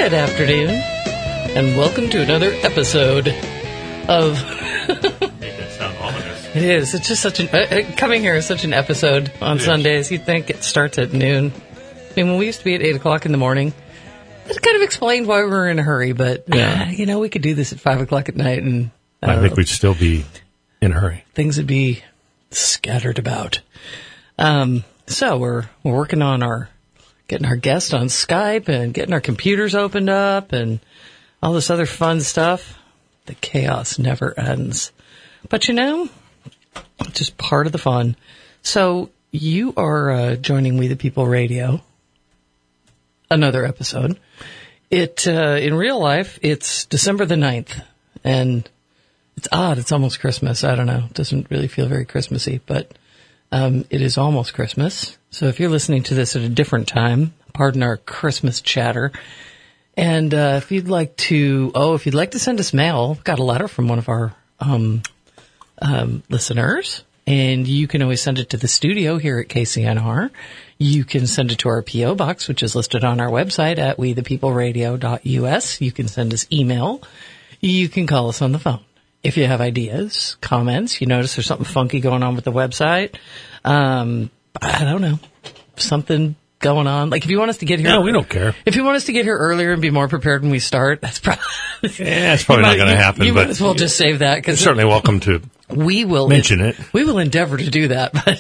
Good afternoon, and welcome to another episode of... Made that sound ominous. It is. It's just such an... coming here is such an episode on Sundays. You'd think it starts at noon. I mean, when we used to be at 8 o'clock in the morning, it kind of explained why we were in a hurry, but, we could do this at 5 o'clock at night, and... I think we'd still be in a hurry. Things would be scattered about. So we're working on getting our guest on Skype and getting our computers opened up and all this other fun stuff. The chaos never ends. But it's just part of the fun. So you are joining We the People Radio, another episode. In real life, it's December the 9th, and it's odd. It's almost Christmas. I don't know. It doesn't really feel very Christmassy, but it is almost Christmas. So if you're listening to this at a different time, pardon our Christmas chatter. And if you'd like to send us mail, we've got a letter from one of our listeners, and you can always send it to the studio here at KCNR. You can send it to our P.O. Box, which is listed on our website at wethepeopleradio.us. You can send us email. You can call us on the phone. If you have ideas, comments, you notice there's something funky going on with the website, I don't know, something going on. Like if you want us to get here... No, we don't care. If you want us to get here earlier and be more prepared when we start, that's probably... it's probably not going to happen. You might as well just save that. You're certainly welcome to mention it. We will endeavor to do that, but,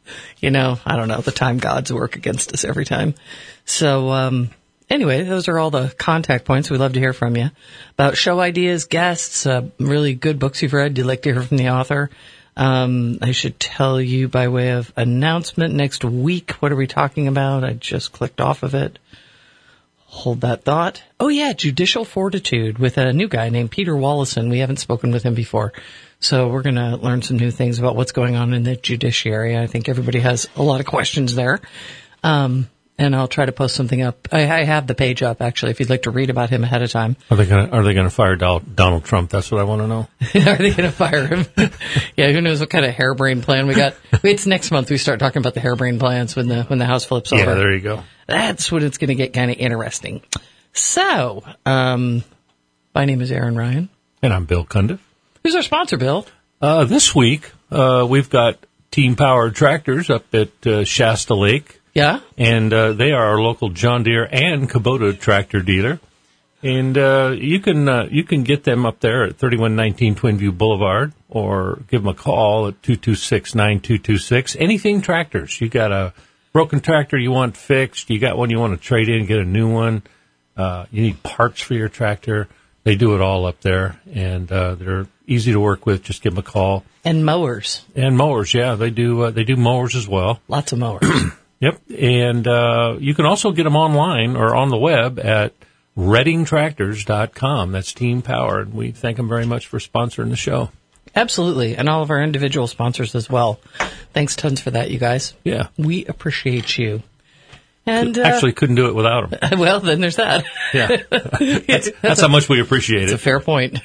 I don't know, the time gods work against us every time. So, anyway, those are all the contact points. We'd love to hear from you about show ideas, guests, really good books you've read. You'd like to hear from the author. I should tell you by way of announcement next week. What are we talking about? I just clicked off of it. Hold that thought. Oh, yeah, Judicial Fortitude with a new guy named Peter Wallison. We haven't spoken with him before. So we're going to learn some new things about what's going on in the judiciary. I think everybody has a lot of questions there. And I'll try to post something up. I have the page up, actually, if you'd like to read about him ahead of time. Are they going to fire Donald Trump? That's what I want to know. Are they going to fire him? Yeah, who knows what kind of harebrained plan we got. It's next month we start talking about the harebrained plans when the House flips over. Yeah, there you go. That's when it's going to get kind of interesting. So, my name is Aaron Ryan. And I'm Bill Cundiff. Who's our sponsor, Bill? This week, we've got Team Power Tractors up at Shasta Lake. Yeah. And they are our local John Deere and Kubota tractor dealer. And you can get them up there at 3119 Twin View Boulevard, or give them a call at 226-9226. Anything tractors. You got a broken tractor you want fixed, you got one you want to trade in, get a new one, you need parts for your tractor. They do it all up there, and they're easy to work with. Just give them a call. And mowers. And mowers, yeah. They do mowers as well. Lots of mowers. Yep, and you can also get them online or on the web at reddingtractors.com. That's Team Power, and we thank them very much for sponsoring the show. Absolutely, and all of our individual sponsors as well. Thanks tons for that, you guys. Yeah. We appreciate you. And actually couldn't do it without them. Well, then there's that. Yeah. That's how much we appreciate it. It's a fair point.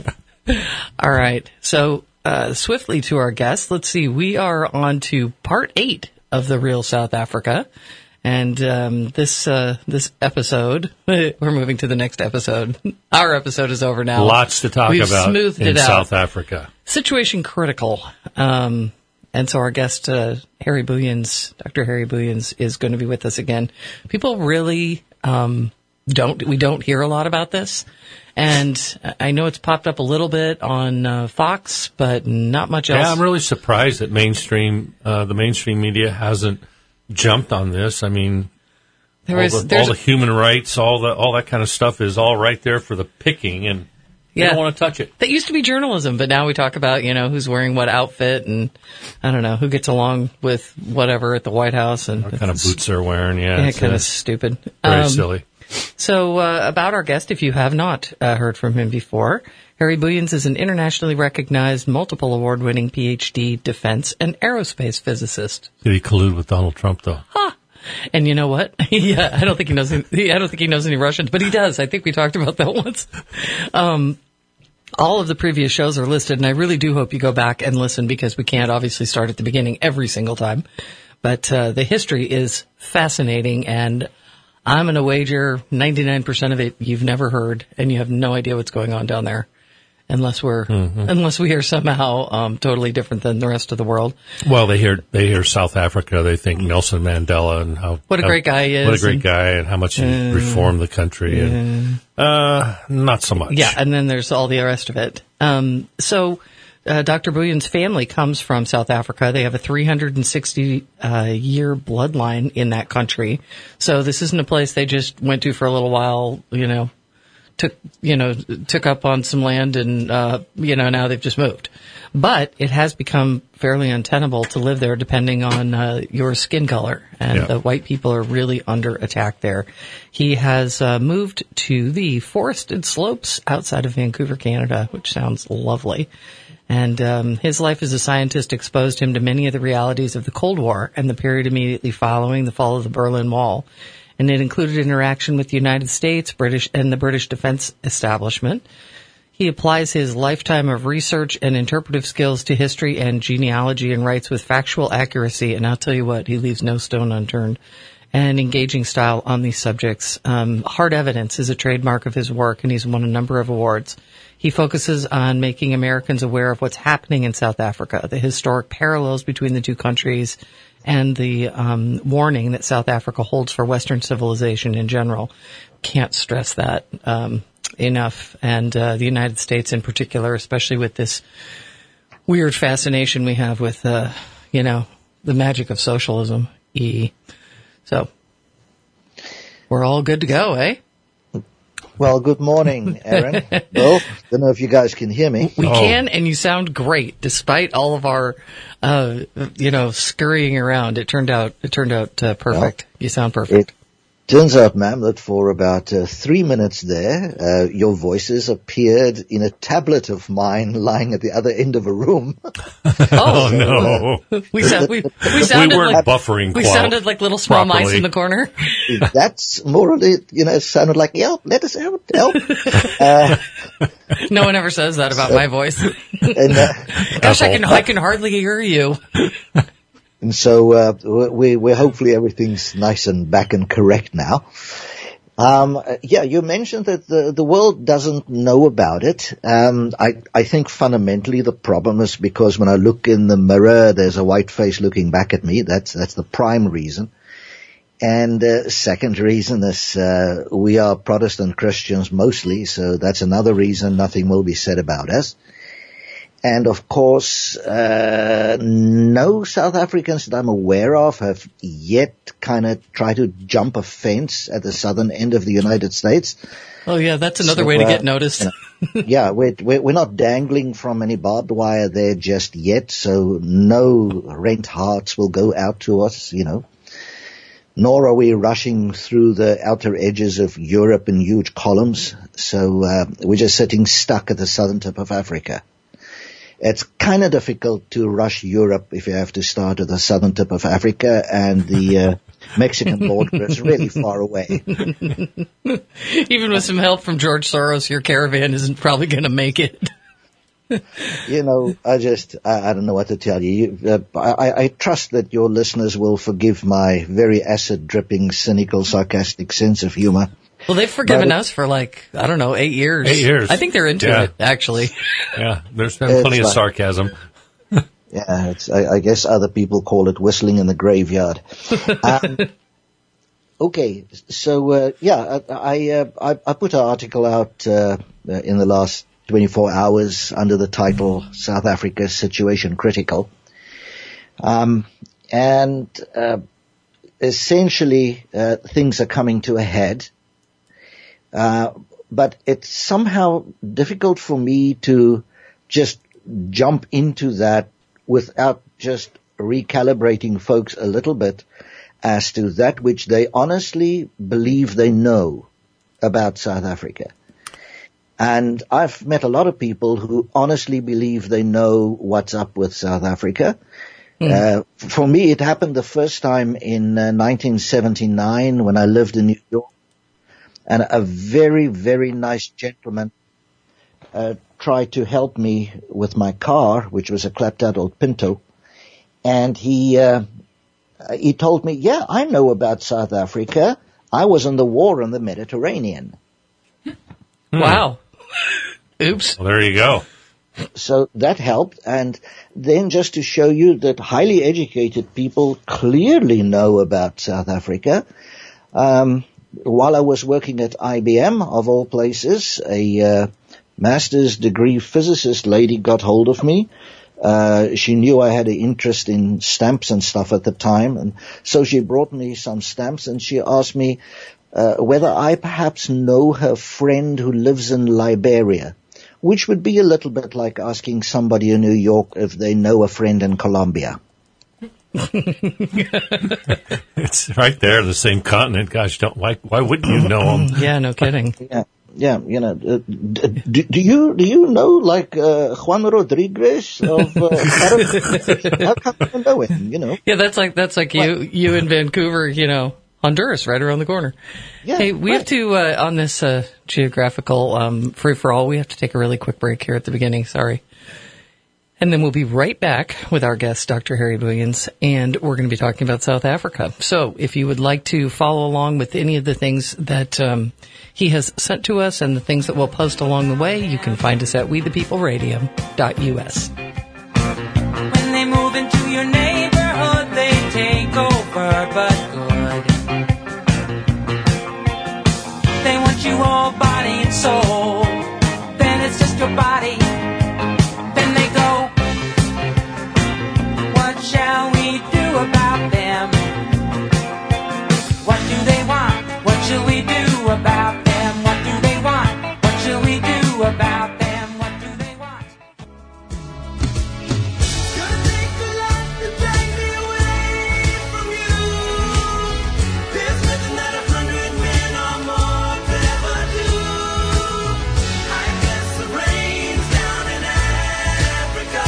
All right, so swiftly to our guests, let's see. We are on to part 8 of the Real South Africa. And this episode, we're moving to the next episode. Our episode is over now. Lots to talk about in South Africa. Situation critical. And so our guest, Dr. Harry Booyens, is going to be with us again. People really don't hear a lot about this. And I know it's popped up a little bit on Fox, but not much else. Yeah, I'm really surprised that the mainstream media hasn't jumped on this. I mean, all the human rights, all that kind of stuff is all right there for the picking, and you don't want to touch it. That used to be journalism, but now we talk about, who's wearing what outfit, and I don't know, who gets along with whatever at the White House. And what kind of boots they're wearing, it's kind of stupid. Very silly. So about our guest, if you have not heard from him before, Harry Booyens is an internationally recognized, multiple award-winning PhD defense and aerospace physicist. Did he collude with Donald Trump, though? Huh. And you know what? Yeah, I don't think he knows any Russians, but he does. I think we talked about that once. All of the previous shows are listed, and I really do hope you go back and listen, because we can't obviously start at the beginning every single time. But the history is fascinating, and I'm going to wager 99% of it you've never heard, and you have no idea what's going on down there. Unless we are somehow totally different than the rest of the world. Well, they hear South Africa, they think Nelson Mandela and what a great guy he is. What a great guy and how much he reformed the country. And, not so much. Yeah, and then there's all the rest of it. So Dr. Booyan's family comes from South Africa. They have a 360-year bloodline in that country. So this isn't a place they just went to for a little while, took up on some land and, now they've just moved. But it has become fairly untenable to live there depending on your skin color. And the white people are really under attack there. He has moved to the forested slopes outside of Vancouver, Canada, which sounds lovely. And his life as a scientist exposed him to many of the realities of the Cold War and the period immediately following the fall of the Berlin Wall. And it included interaction with the United States, the British defense establishment. He applies his lifetime of research and interpretive skills to history and genealogy and writes with factual accuracy. And I'll tell you what, he leaves no stone unturned. And engaging style on these subjects. Hard evidence is a trademark of his work, and he's won a number of awards. He focuses on making Americans aware of what's happening in South Africa, the historic parallels between the two countries, and the warning that South Africa holds for Western civilization in general. Can't stress that enough. And the United States in particular, especially with this weird fascination we have with, the magic of socialism. So we're all good to go, eh? Well, good morning, Aaron. Well, don't know if you guys can hear me. We can, and you sound great, despite all of our, scurrying around. It turned out perfect. Well, you sound perfect. It turns out, ma'am, that for about 3 minutes there, your voices appeared in a tablet of mine lying at the other end of a room. Oh no! We sounded weren't buffering. We sounded like little small mice in the corner. That's more of it. It sounded like help. Let us out. Help. No one ever says that about my voice. And, gosh, I can hardly hear you. And so we're hopefully everything's nice and back and correct now. You mentioned that the world doesn't know about it. I think fundamentally the problem is because when I look in the mirror, there's a white face looking back at me. That's the prime reason. And second reason is we are Protestant Christians mostly, so that's another reason nothing will be said about us. And of course, no South Africans that I'm aware of have yet kind of tried to jump a fence at the southern end of the United States. Oh yeah, that's another way to get noticed. We're not dangling from any barbed wire there just yet, so no rent hearts will go out to us, Nor are we rushing through the outer edges of Europe in huge columns. So we're just sitting stuck at the southern tip of Africa. It's kind of difficult to rush Europe if you have to start at the southern tip of Africa, and the Mexican border is really far away. Even with some help from George Soros, your caravan isn't probably going to make it. I don't know what to tell you. I trust that your listeners will forgive my very acid-dripping, cynical, sarcastic sense of humor. Well, they've forgiven us for 8 years. 8 years. I think they're into it, actually. Yeah, there's been plenty of sarcasm. Yeah, I guess other people call it whistling in the graveyard. Okay, so I put an article out in the last 24 hours under the title "South Africa Situation Critical," and essentially things are coming to a head. But it's somehow difficult for me to just jump into that without just recalibrating folks a little bit as to that which they honestly believe they know about South Africa. And I've met a lot of people who honestly believe they know what's up with South Africa. For me, it happened the first time in 1979 when I lived in New York. And a very, very nice gentleman tried to help me with my car, which was a clapped-out old Pinto. And he told me, yeah, I know about South Africa. I was in the war in the Mediterranean. Wow. Oops. Well, there you go. So that helped. And then just to show you that highly educated people clearly know about South Africa, while I was working at IBM, of all places, a master's degree physicist lady got hold of me. She knew I had an interest in stamps and stuff at the time, and so she brought me some stamps, and she asked me whether I perhaps know her friend who lives in Liberia, which would be a little bit like asking somebody in New York if they know a friend in Colombia. It's right there, the same continent. Gosh, why wouldn't you know them? Yeah, no kidding. Yeah, you know, do you know like Juan Rodriguez of how come you know him? You know? Yeah, that's like you in Vancouver. You know, Honduras, right around the corner. Yeah, hey, we have to on this geographical free for all. We have to take a really quick break here at the beginning. Sorry. And then we'll be right back with our guest, Dr. Harry Booyens, and we're going to be talking about South Africa. So if you would like to follow along with any of the things that he has sent to us and the things that we'll post along the way, you can find us at wethepeopleradio.us. When they move into your neighborhood, they take over, but good. They want you all body and soul. Then it's just your body. Shall we do about them? What do they want? What shall we do about them? What do they want? What shall we do about them? What do they want? Gonna take a lot to drag me away from you. There's nothing that 100 men or more could ever do. I guess the rain's down in Africa.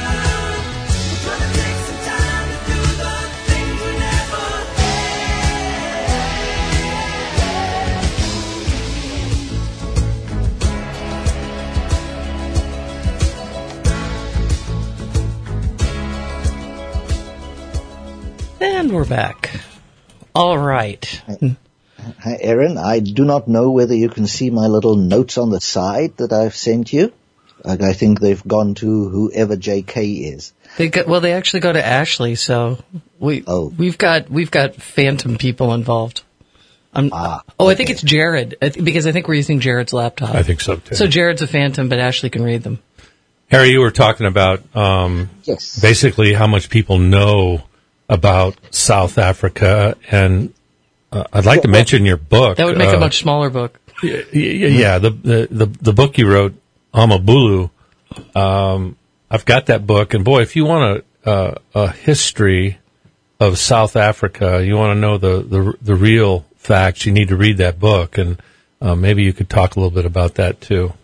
And we're back. All right. Hi, Aaron. I do not know whether you can see my little notes on the side that I've sent you. I think they've gone to whoever JK is. They actually go to Ashley, so we've got phantom people involved. I think it's Jared, because I think we're using Jared's laptop. I think so too. So Jared's a phantom, but Ashley can read them. Harry, you were talking about Yes. basically how much people know about South Africa, and I'd like to mention your book. That would make a much smaller book. Yeah, the book you wrote, Amabulu. I've got that book, and boy, if you want a history of South Africa, you want to know the real facts, you need to read that book, and maybe you could talk a little bit about that too.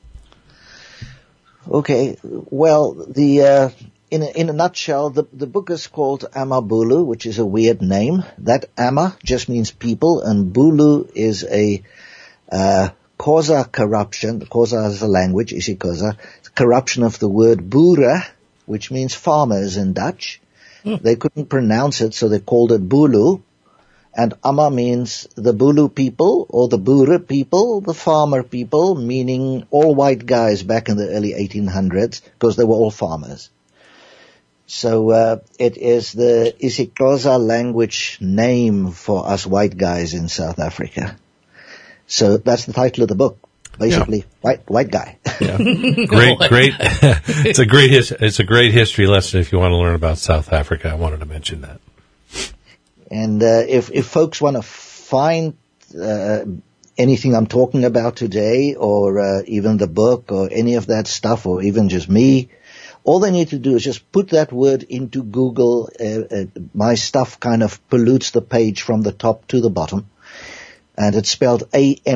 Okay. Well, in a nutshell, the book is called Amabulu, which is a weird name. That Ama just means people, and Bulu is a Xhosa corruption. Xhosa is a language, isiXhosa. It's a corruption of the word Boere, which means farmers in Dutch. They couldn't pronounce it, so they called it Bulu. And Ama means the Bulu people, or the Boere people, the farmer people, meaning all white guys back in the early 1800s, because they were all farmers. So it is the isiXhosa language name for us white guys in South Africa. So that's the title of the book. Basically, white guy. Yeah. Great. It's a great history lesson if you want to learn about South Africa. I wanted to mention that. And if folks want to find anything I'm talking about today, or even the book, or any of that stuff, or even just me, all they need to do is just put that word into Google. My stuff kind of pollutes the page from the top to the bottom. And it's spelled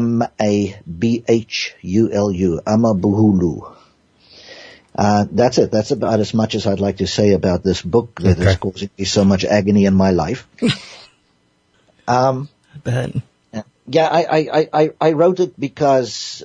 Amabhulu, Amabhulu. That's it. That's about as much as I'd like to say about this book that is causing me so much agony in my life. I bet. Yeah, I wrote it because,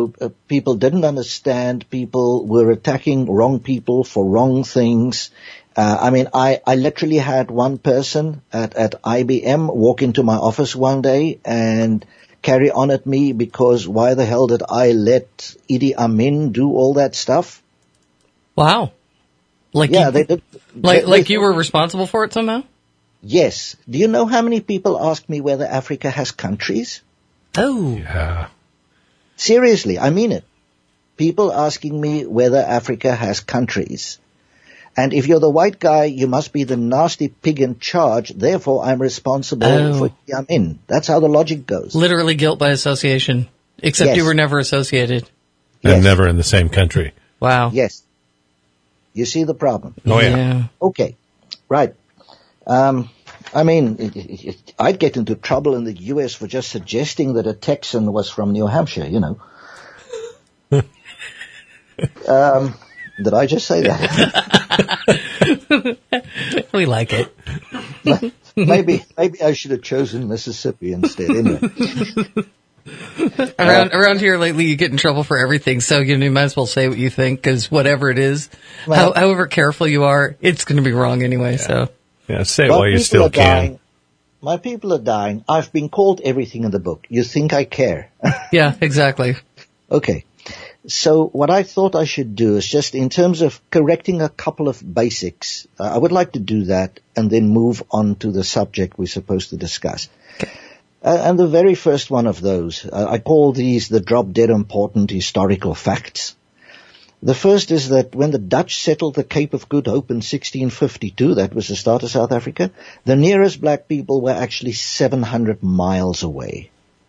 people didn't understand. People were attacking wrong people for wrong things. I mean, I literally had one person at IBM walk into my office one day and carry on at me because why the hell did I let Idi Amin do all that stuff? Wow. Like Yeah, you, they did. like you were responsible for it somehow? Yes. Do you know how many people ask me whether Africa has countries? Oh. Yeah. Seriously, I mean it. People asking me whether Africa has countries. And if you're the white guy, you must be the nasty pig in charge. Therefore, I'm responsible for Idi Amin. That's how the logic goes. Literally guilt by association. Except Yes. you were never associated. Yes. And never in the same country. Wow. Yes. You see the problem? Oh, yeah. Okay. Right. I mean, I'd get into trouble in the U.S. for just suggesting that a Texan was from New Hampshire, you know. Did I just say that? We like it. Maybe I should have chosen Mississippi instead. Anyway. Around here lately, you get in trouble for everything, so you might as well say what you think, because whatever it is, Well- however careful you are, it's going to be wrong anyway, so. Yeah, say it My while you people still are can. dying. My people are dying. I've been called everything in the book. You think I care? Yeah, exactly. Okay. So what I thought I should do is just in terms of correcting a couple of basics, I would like to do that and then move on to the subject we're supposed to discuss. And the very first one of those, I call these the drop-dead important historical facts. The first is that when the Dutch settled the Cape of Good Hope in 1652, that was the start of South Africa, the nearest black people were actually 700 miles away.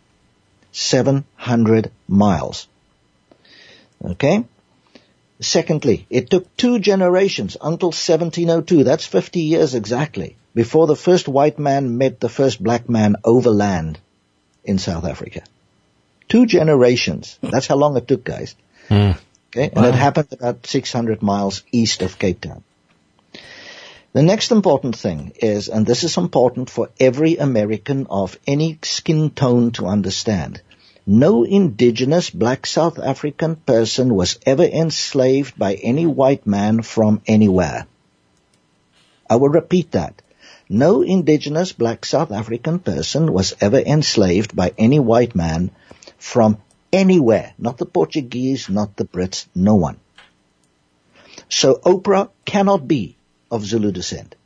700 miles. Okay? Secondly, it took 2 generations until 1702, that's 50 years exactly, before the first white man met the first black man overland in South Africa. 2 generations. That's how long it took, guys. Okay? And it happened about 600 miles east of Cape Town. The next important thing is, and this is important for every American of any skin tone to understand, no indigenous black South African person was ever enslaved by any white man from anywhere. I will repeat that. No indigenous black South African person was ever enslaved by any white man from anywhere. Not the Portuguese, not the Brits, no one. So Oprah cannot be of Zulu descent.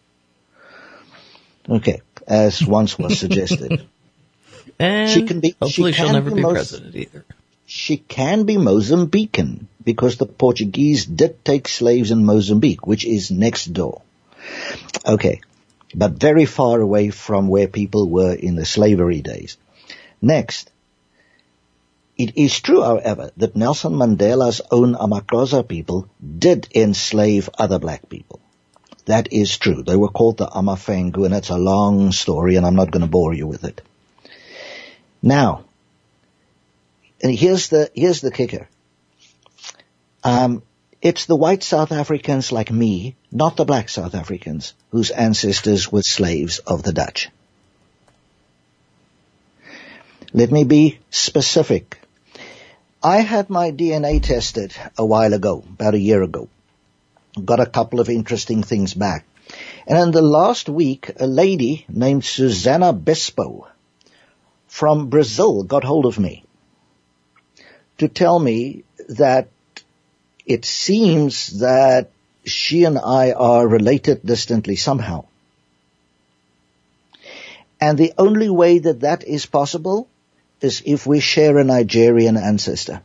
Okay, as once was suggested. And She can be- hopefully she she'll can never be be most- president either. She can be Mozambican because the Portuguese did take slaves in Mozambique, which is next door. Okay, but very far away from where people were in the slavery days. Next, it is true, however, that Nelson Mandela's own Amaxhosa people did enslave other black people. That is true. They were called the Amafengu, and it's a long story, and I'm not going to bore you with it. Now, and here's the kicker. It's the white South Africans like me, not the black South Africans, whose ancestors were slaves of the Dutch. Let me be specific. I had my DNA tested a while ago, about a year ago. Got a couple of interesting things back. And in the last week, a lady named Susanna Bespo from Brazil got hold of me to tell me that it seems that she and I are related distantly somehow. And the only way that that is possible is if we share a Nigerian ancestor.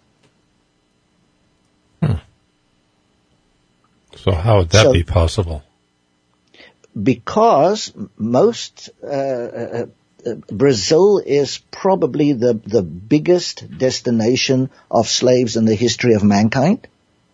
So how would that So- be possible? Because most Brazil is probably the biggest destination of slaves in the history of mankind.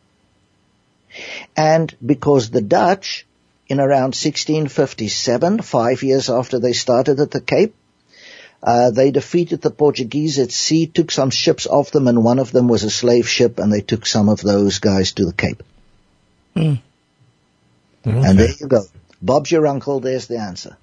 And because the Dutch, in around 1657, 5 years after they started at the Cape, they defeated the Portuguese at sea, took some ships off them, and one of them was a slave ship, and they took some of those guys to the Cape. And there you go. Bob's your uncle, there's the answer.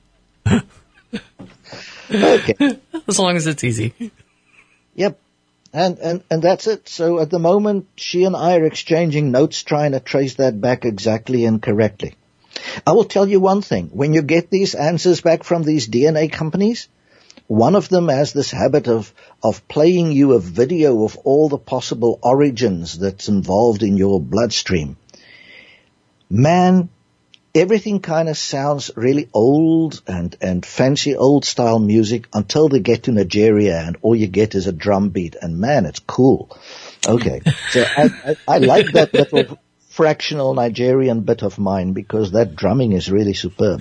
Okay. As long as it's easy. Yep. And that's it. So at the moment, she and I are exchanging notes trying to trace that back exactly and correctly. I will tell you one thing. When you get these answers back from these DNA companies, one of them has this habit of playing you a video of all the possible origins that's involved in your bloodstream. Man, everything kind of sounds really old and fancy old style music until they get to Nigeria and all you get is a drum beat. And man, it's cool. Okay. So I like that little fractional Nigerian bit of mine because that drumming is really superb.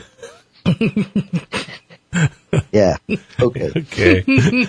Yeah. Okay. Okay.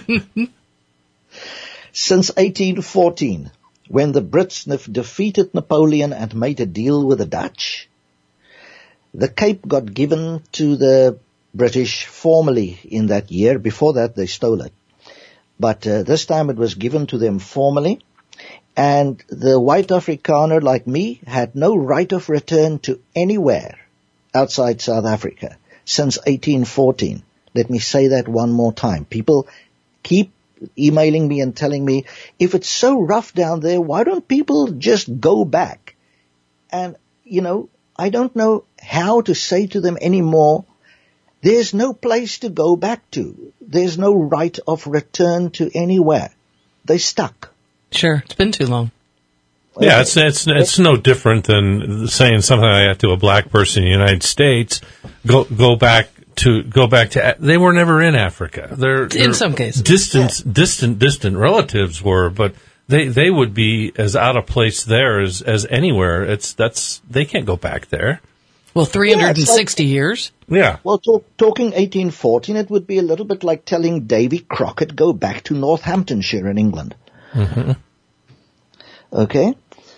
Since 1814, when the Brits defeated Napoleon and made a deal with the Dutch, the Cape got given to the British formally in that year. Before that, they stole it. But this time it was given to them formally. And the white Afrikaner like me had no right of return to anywhere outside South Africa since 1814. Let me say that one more time. People keep emailing me and telling me, if it's so rough down there, why don't people just go back? And, you know, I don't know how to say to them anymore, there's no place to go back to. There's no right of return to anywhere. They're stuck. Sure, it's been too long. Yeah, it's no different than saying something like that to a black person in the United States. Go back to. They were never in Africa. They're In some cases, distant relatives were, but they would be as out of place there as anywhere. They can't go back there. Well, 360 years. Yeah. Well, talking 1814, it would be a little bit like telling Davy Crockett go back to Northamptonshire in England. Mm-hmm. Okay.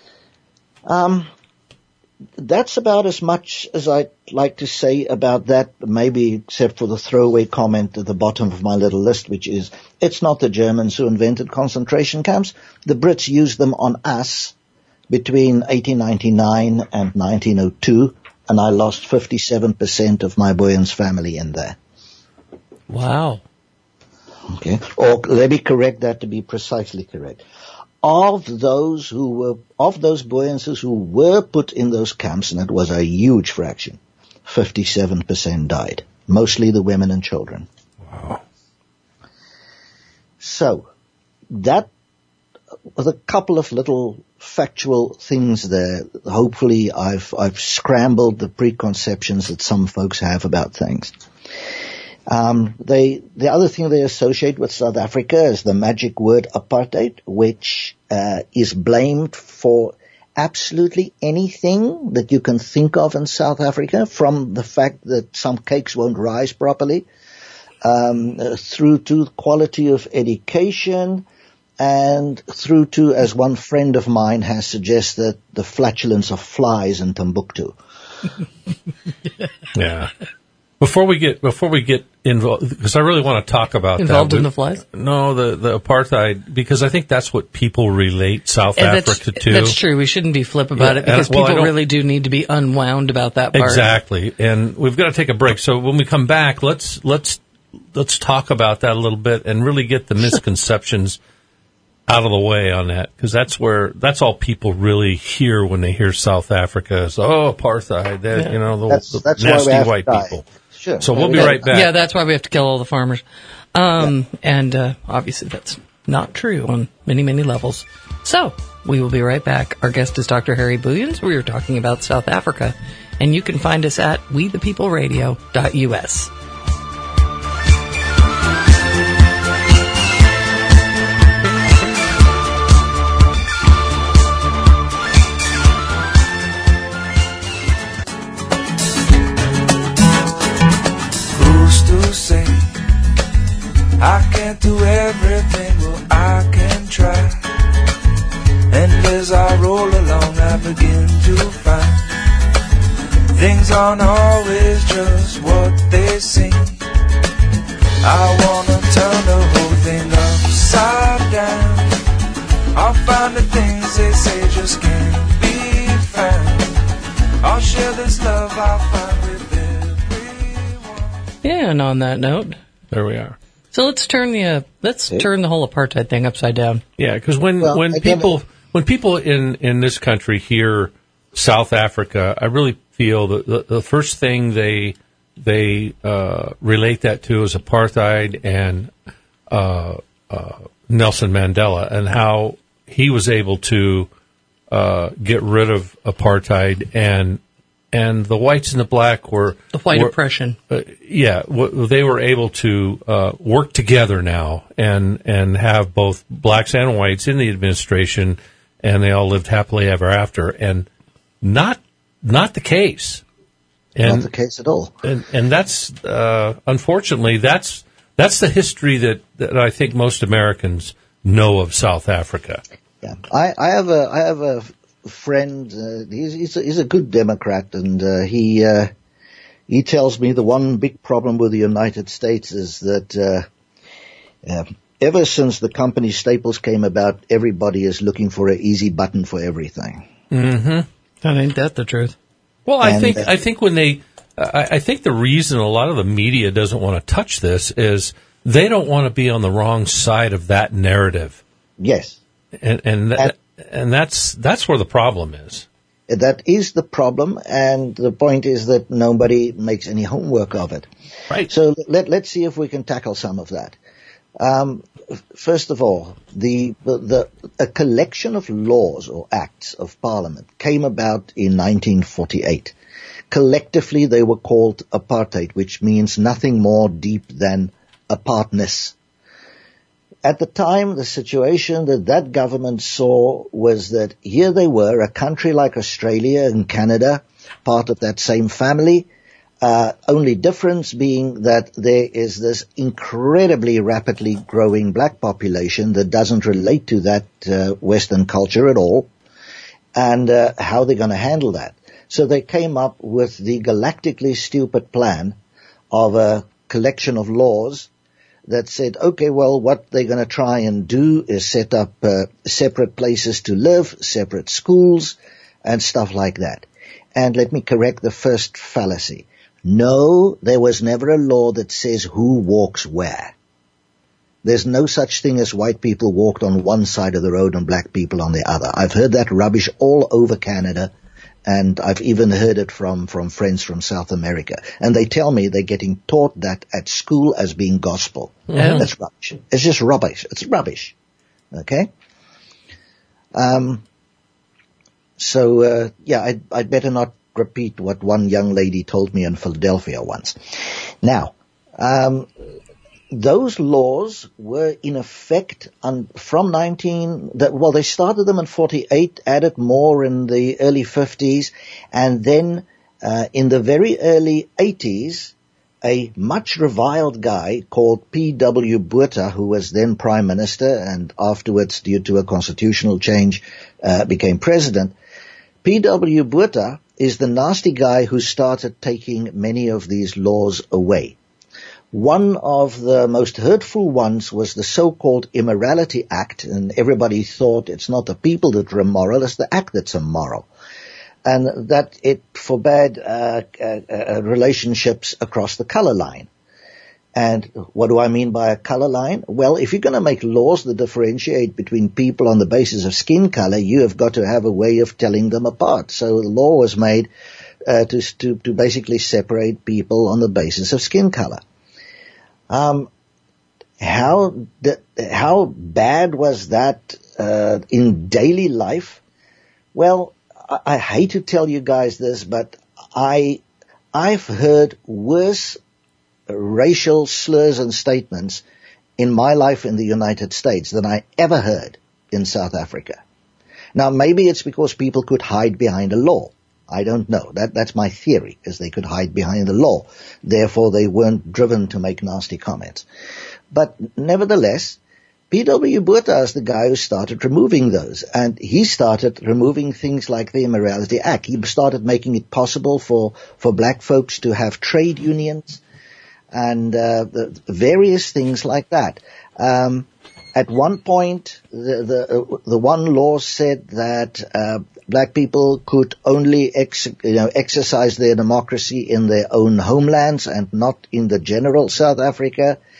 That's about as much as I'd like to say about that, maybe except for the throwaway comment at the bottom of my little list, which is, it's not the Germans who invented concentration camps. The Brits used them on us between 1899 and 1902, and I lost 57% of my Boyens family in there. Wow. Okay. Or let me correct that to be precisely correct. Of those Boyenses who were put in those camps, and it was a huge fraction, 57% died, mostly the women and children. Wow. So, that was a couple of little factual things there. Hopefully I've scrambled the preconceptions that some folks have about things. The other thing they associate with South Africa is the magic word apartheid, which is blamed for absolutely anything that you can think of in South Africa, from the fact that some cakes won't rise properly, through to quality of education, and through to, as one friend of mine has suggested, the flatulence of flies in Timbuktu. Yeah. Before we get involved, because I really want to talk about Involved that. in the flies? No, the apartheid, because I think that's what people relate South Africa to. That's true. We shouldn't be flip about it, because people really do need to be unwound about that part. Exactly. And we've got to take a break. So when we come back, let's talk about that a little bit and really get the misconceptions out of the way on that, because that's all people really hear when they hear South Africa is, apartheid, the nasty white people. Sure. So we'll be right back. Yeah, that's why we have to kill all the farmers. And obviously that's not true on many, many levels. So we will be right back. Our guest is Dr. Harry Booyens. We are talking about South Africa. And you can find us at wethepeopleradio.us. I can't do everything, well I can try. And as I roll along I begin to find things aren't always just what they seem. I wanna turn the whole thing upside down. I'll find the things they say just can't be found. I'll share this love I'll find with everyone. Yeah, and on that note, There we are. So let's turn the whole apartheid thing upside down. Yeah, because when people in this country hear South Africa, I really feel that the first thing they relate that to is apartheid and Nelson Mandela and how he was able to get rid of apartheid and the whites and the black were The white oppression. They were able to work together now and have both blacks and whites in the administration, and they all lived happily ever after. And not the case. And, Not the case at all. And that's unfortunately that's the history that I think most Americans know of South Africa. Yeah, I have a friend. He's a good Democrat, and he tells me the one big problem with the United States is that ever since the company Staples came about, everybody is looking for an easy button for everything. Mm-hmm. Ain't that the truth? Well, I think I think the reason a lot of the media doesn't want to touch this is they don't want to be on the wrong side of that narrative. Yes. And that's where the problem is. That is the problem, and the point is that nobody makes any homework of it. Right. So let's see if we can tackle some of that. First of all, a collection of laws or acts of Parliament came about in 1948. Collectively, they were called apartheid, which means nothing more deep than apartness. At the time, the situation that government saw was that here they were, a country like Australia and Canada, part of that same family, only difference being that there is this incredibly rapidly growing black population that doesn't relate to that Western culture at all, and how they're going to handle that. So they came up with the galactically stupid plan of a collection of laws that said, okay, well, what they're going to try and do is set up separate places to live, separate schools, and stuff like that. And let me correct the first fallacy. No, there was never a law that says who walks where. There's no such thing as white people walked on one side of the road and black people on the other. I've heard that rubbish all over Canada, and I've even heard it from friends from South America. And they tell me they're getting taught that at school as being gospel. Mm-hmm. That's rubbish. It's just rubbish. It's rubbish. Okay? I'd better not repeat what one young lady told me in Philadelphia once. Now, those laws were in effect from they started them in 48, added more in the early 50s, and then in the very early 80s, a much reviled guy called P.W. Botha, who was then Prime Minister and afterwards, due to a constitutional change, became President. P.W. Botha is the nasty guy who started taking many of these laws away. One of the most hurtful ones was the so-called Immorality Act, and everybody thought it's not the people that are immoral, it's the act that's immoral. And that it forbade relationships across the color line. And what do I mean by a color line? Well, if you're going to make laws that differentiate between people on the basis of skin color, you have got to have a way of telling them apart. So the law was made to basically separate people on the basis of skin color. How bad was that in daily life? Well, I hate to tell you guys this, but I've heard worse racial slurs and statements in my life in the United States than I ever heard in South Africa. Now, maybe it's because people could hide behind a law. I don't know. That's my theory, is they could hide behind the law. Therefore, they weren't driven to make nasty comments. But nevertheless, P.W. Botha is the guy who started removing those. And he started removing things like the Immorality Act. He started making it possible for black folks to have trade unions and various things like that. At one point, the one law said that black people could only exercise their democracy in their own homelands and not in the general South Africa.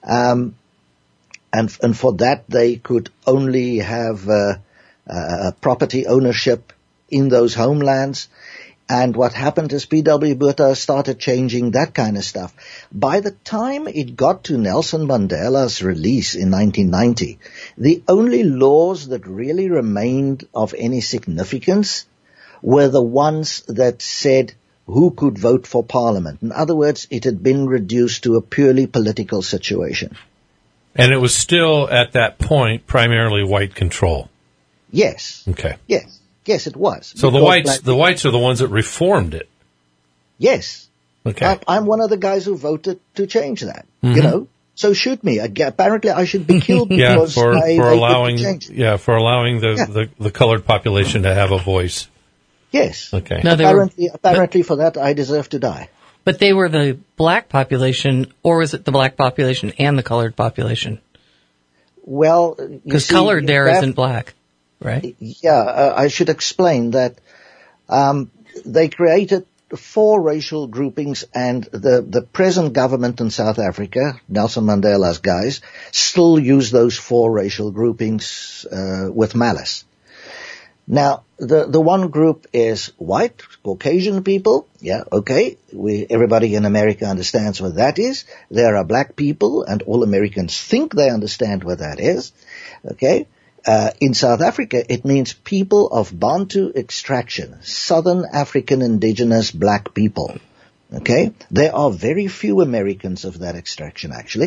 And for that they could only have property ownership in those homelands. And what happened is P.W. Botha started changing that kind of stuff. By the time it got to Nelson Mandela's release in 1990, the only laws that really remained of any significance were the ones that said who could vote for parliament. In other words, it had been reduced to a purely political situation. And it was still, at that point, primarily white control. Yes. Okay. Yes, it was. So Because the whites are the ones that reformed it. Yes. Okay. I'm one of the guys who voted to change that, Mm-hmm. you know. So shoot me. Apparently I should be killed Yeah, because for I voted allowing to change it. the colored population to have a voice. Yes. Okay. No, Apparently for that I deserve to die. but they were the black population, or was it the black population and the colored population? Well, you Because see, colored there that- isn't black, right? Yeah, I should explain that they created 4 racial groupings, and the present government in South Africa, Nelson Mandela's guys, still use those 4 racial groupings with malice. Now, the one group is white, Caucasian people. Yeah, okay. Everybody in America understands what that is. There are black people, and all Americans think they understand what that is. Okay. In South Africa, it means people of Bantu extraction, Southern African indigenous black people. Okay. There are very few Americans of that extraction, actually.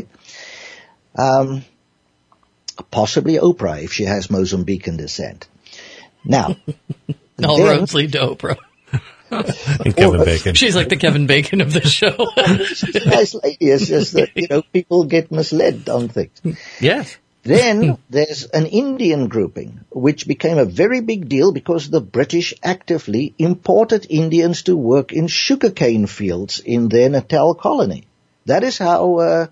Possibly Oprah, if she has Mozambican descent. Now, All then- roads lead to Oprah. And Kevin Bacon. She's like the Kevin Bacon of the show. she's a nice lady. It's just that, people get misled on things. Yes. Then there's an Indian grouping, which became a very big deal because the British actively imported Indians to work in sugarcane fields in their Natal colony. That is how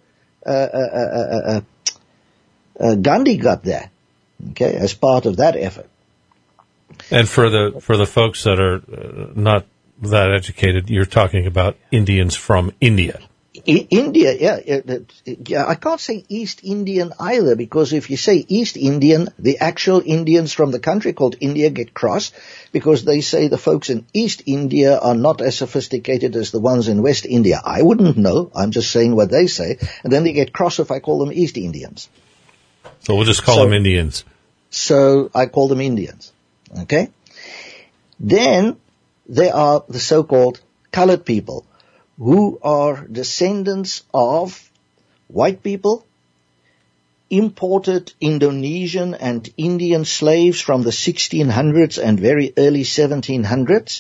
Gandhi got there, okay, as part of that effort. And for the folks that are not that educated, you're talking about Indians from India. India, yeah, I can't say East Indian either, because if you say East Indian, the actual Indians from the country called India get cross, because they say the folks in East India are not as sophisticated as the ones in West India. I wouldn't know. I'm just saying what they say. And then they get cross if I call them East Indians. So we'll just call them Indians. So I call them Indians. Okay? Then there are the so-called colored people, who are descendants of white people, imported Indonesian and Indian slaves from the 1600s and very early 1700s,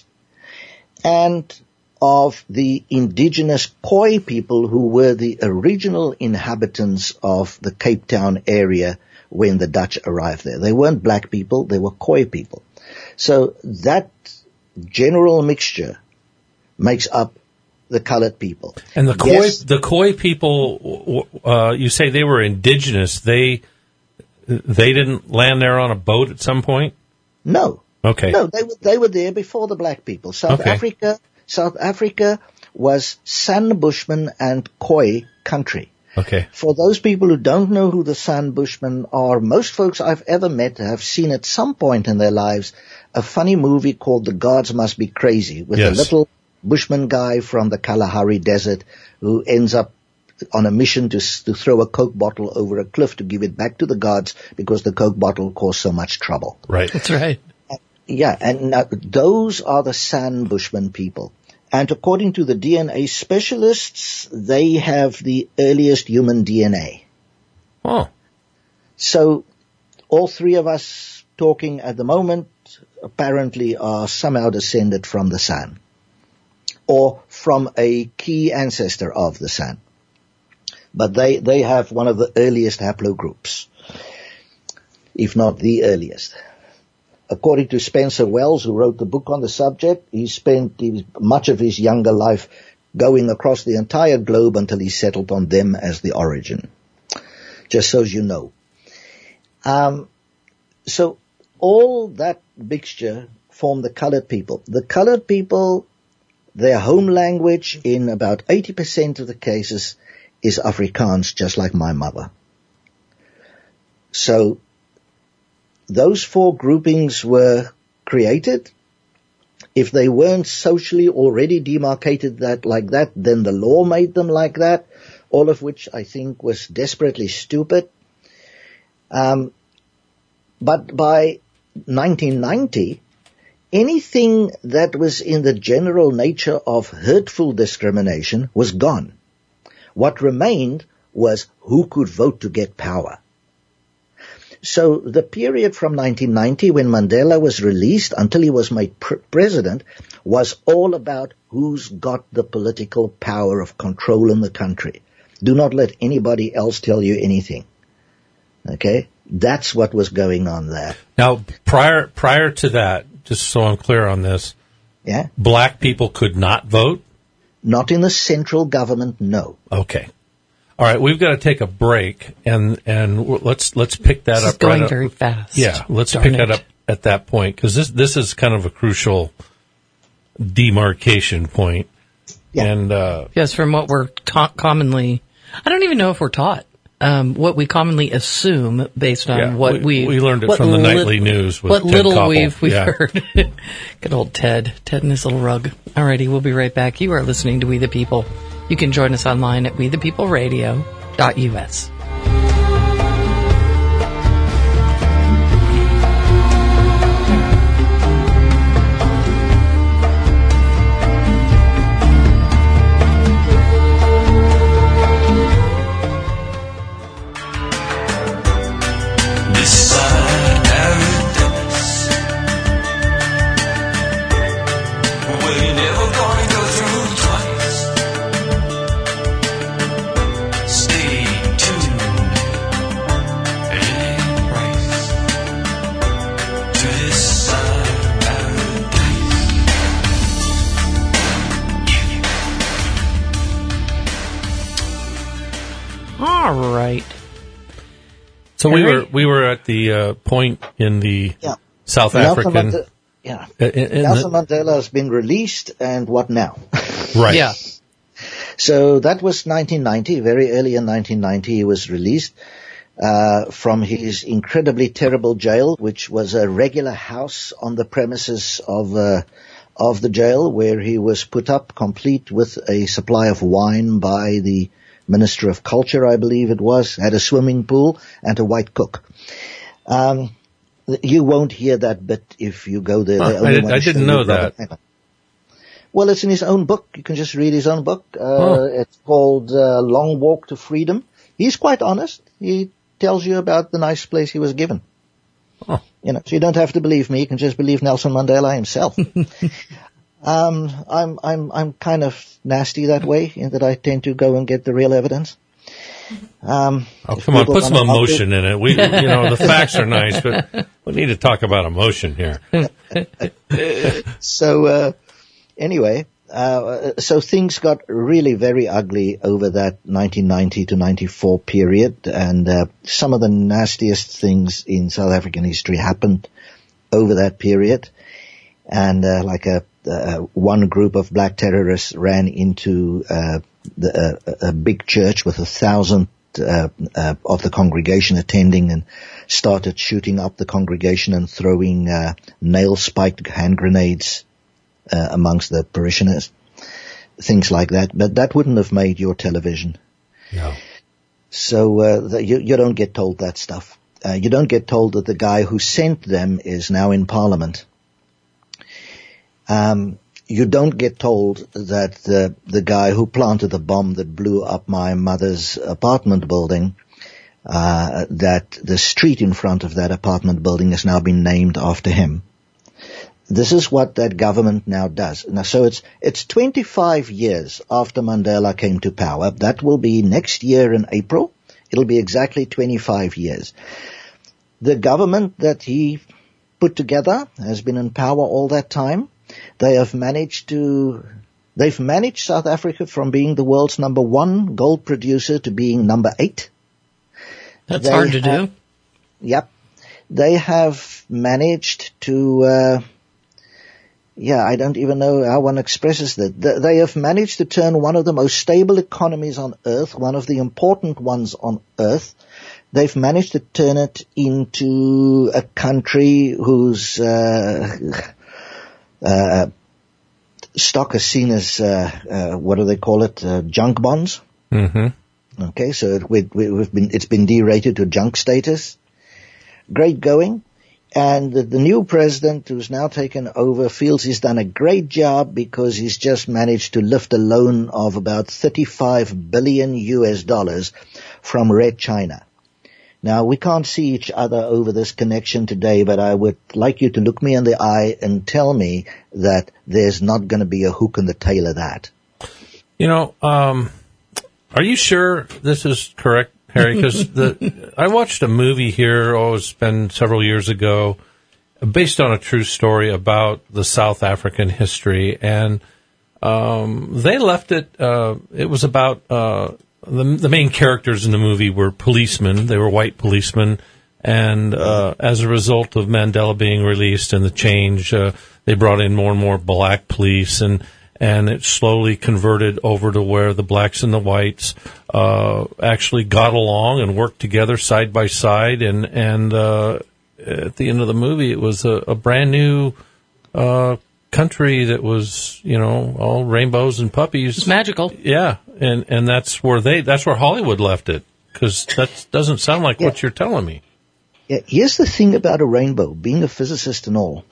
and of the indigenous Khoi people who were the original inhabitants of the Cape Town area when the Dutch arrived there. They weren't black people, they were Khoi people. So that general mixture makes up the colored people. And the Yes. Khoi people, you say they were indigenous. They didn't land there on a boat at some point? No. Okay. No, they were there before the black people. South Africa was San Bushmen and Khoi country. Okay. For those people who don't know who the San Bushmen are, most folks I've ever met have seen at some point in their lives a funny movie called The Gods Must Be Crazy, with Yes. a little Bushman guy from the Kalahari Desert who ends up on a mission to throw a Coke bottle over a cliff to give it back to the gods because the Coke bottle caused so much trouble. Right. That's right. Yeah, and those are the San Bushman people. And according to the DNA specialists, they have the earliest human DNA. Oh. So all three of us talking at the moment apparently are somehow descended from the San, or from a key ancestor of the San. But they have one of the earliest haplogroups, if not the earliest. According to Spencer Wells, who wrote the book on the subject, he spent much of his younger life going across the entire globe until he settled on them as the origin. Just so you know. So all that mixture form the colored people. The colored people, their home language in about 80% of the cases is Afrikaans, just like my mother. So those four groupings were created. If they weren't socially already demarcated like that, then the law made them like that, all of which I think was desperately stupid. But by 1990, anything that was in the general nature of hurtful discrimination was gone. What remained was who could vote to get power. So the period from 1990 when Mandela was released until he was made president was all about who's got the political power of control in the country. Do not let anybody else tell you anything. Okay? That's what was going on there. Now, prior to that, just so I'm clear on this, Yeah? black people could not vote? Not in the central government, no. Okay. All right, we've got to take a break, and let's pick that This is up. going right very fast. Yeah, let's Darn pick it. that up at that point, because this is kind of a crucial demarcation point. Yeah. And Yes, from what we're commonly, I don't even know if we're taught, what we commonly assume based on yeah, what we learned it what from the nightly news with what Ted little Koppel. we've Yeah. heard. Good old Ted and his little rug. Alrighty, we'll be right back. You are listening to We the People. You can join us online at wethepeopleradio.us. This paradise, we're never gonna go through twice. Stay tuned, Ellen Price, to this side of paradise. All right. So Harry? we were at the point in the Yeah. South Nelson African. Mandela, yeah. in Nelson the- Mandela has been released, and what now? right. Yeah. So that was 1990, very early in 1990 he was released from his incredibly terrible jail, which was a regular house on the premises of the jail, where he was put up complete with a supply of wine by the Minister of Culture, I believe it was, had a swimming pool and a white cook. You won't hear that bit if you go there. Huh, They only want I to show didn't you know Robert that. Mugabe. Well, it's in his own book. You can just read his own book. Oh. It's called Long Walk to Freedom. He's quite honest. He tells you about the nice place he was given. Oh. You know, so you don't have to believe me. You can just believe Nelson Mandela himself. I'm kind of nasty that way, in that I tend to go and get the real evidence. Oh, If come on, people put some wanna argue- emotion in it. The facts are nice, but we need to talk about emotion here. So, anyway, so things got really very ugly over that 1990 to 94 period, and some of the nastiest things in South African history happened over that period. And one group of black terrorists ran into a big church with 1,000 of the congregation attending, and started shooting up the congregation and throwing nail-spiked hand grenades amongst the parishioners, things like that. But that wouldn't have made your television. No. So you don't get told that stuff. You don't get told that the guy who sent them is now in Parliament. You don't get told that the guy who planted the bomb that blew up my mother's apartment building, that the street in front of that apartment building has now been named after him. This is what that government now does. Now, so it's 25 years after Mandela came to power. That will be next year in April. It'll be exactly 25 years. The government that he put together has been in power all that time. They've managed South Africa from being the world's number 1 gold producer to being number 8. That's hard to do. Yep. They have managed to I don't even know how one expresses that. They have managed to turn one of the most stable economies on Earth, one of the important ones on Earth. They've managed to turn it into a country whose stock is seen as, what do they call it, junk bonds. Mm-hmm. Okay, so it's been derated to junk status. Great going. And the new president who's now taken over feels he's done a great job because he's just managed to lift a loan of about $35 billion from Red China. Now, we can't see each other over this connection today, but I would like you to look me in the eye and tell me that there's not going to be a hook in the tail of that. You know, are you sure this is correct, Harry? Because I watched a movie here, it's been several years ago, based on a true story about the South African history, and they left it. It was about the main characters in the movie were policemen. They were white policemen, and as a result of Mandela being released and the change, they brought in more and more black police, and it slowly converted over to where the blacks and the whites actually got along and worked together side by side. And at the end of the movie, it was a brand new country that was, all rainbows and puppies. It's magical. Yeah, and that's where Hollywood left it, because that doesn't sound like what you're telling me. Yeah, here's the thing about a rainbow, being a physicist and all,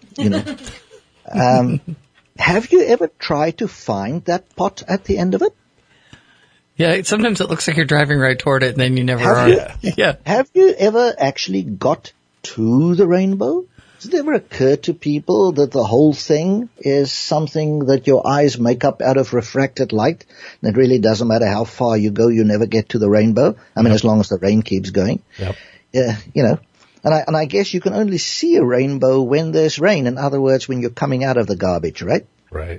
have you ever tried to find that pot at the end of it? Yeah, sometimes it looks like you're driving right toward it, and then you never Have are. you? Yeah. Have you ever actually got to the rainbow? Has it ever occurred to people that the whole thing is something that your eyes make up out of refracted light? And it really doesn't matter how far you go, you never get to the rainbow. I mean, as long as the rain keeps going. Yep. Yeah, And I guess you can only see a rainbow when there's rain. In other words, when you're coming out of the garbage, right? Right.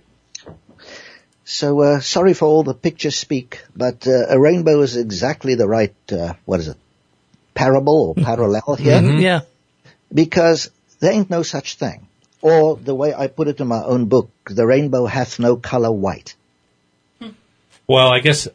So, sorry for all the picture speak, but a rainbow is exactly the right, parable or parallel here. Mm-hmm. Yeah. Because there ain't no such thing. Or the way I put it in my own book, the rainbow hath no color white. Well, I guess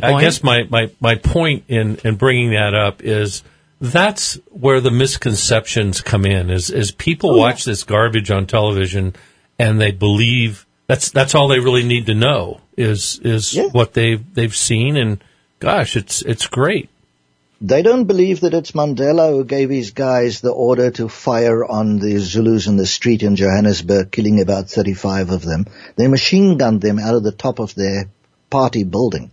my point in bringing that up is that's where the misconceptions come in. Is people watch this garbage on television and they believe that's all they really need to know is what they've seen, and gosh, it's great. They don't believe that it's Mandela who gave his guys the order to fire on the Zulus in the street in Johannesburg, killing about 35 of them. They machine gunned them out of the top of their party building.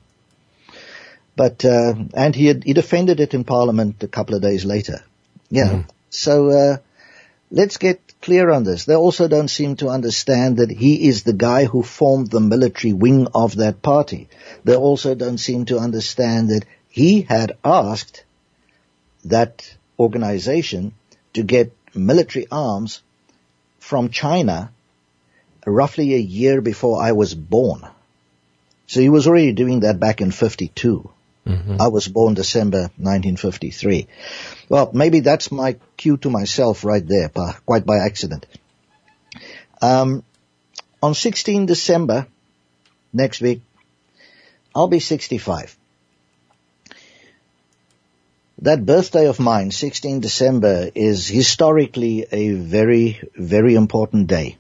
But, and he defended it in Parliament a couple of days later. Yeah. Mm. So, let's get clear on this. They also don't seem to understand that he is the guy who formed the military wing of that party. They also don't seem to understand that he had asked that organization to get military arms from China roughly a year before I was born. So he was already doing that back in 52. Mm-hmm. I was born December 1953. Well, maybe that's my cue to myself right there, quite by accident. On 16 December, next week, I'll be 65. That birthday of mine, 16 December, is historically a very, very important day.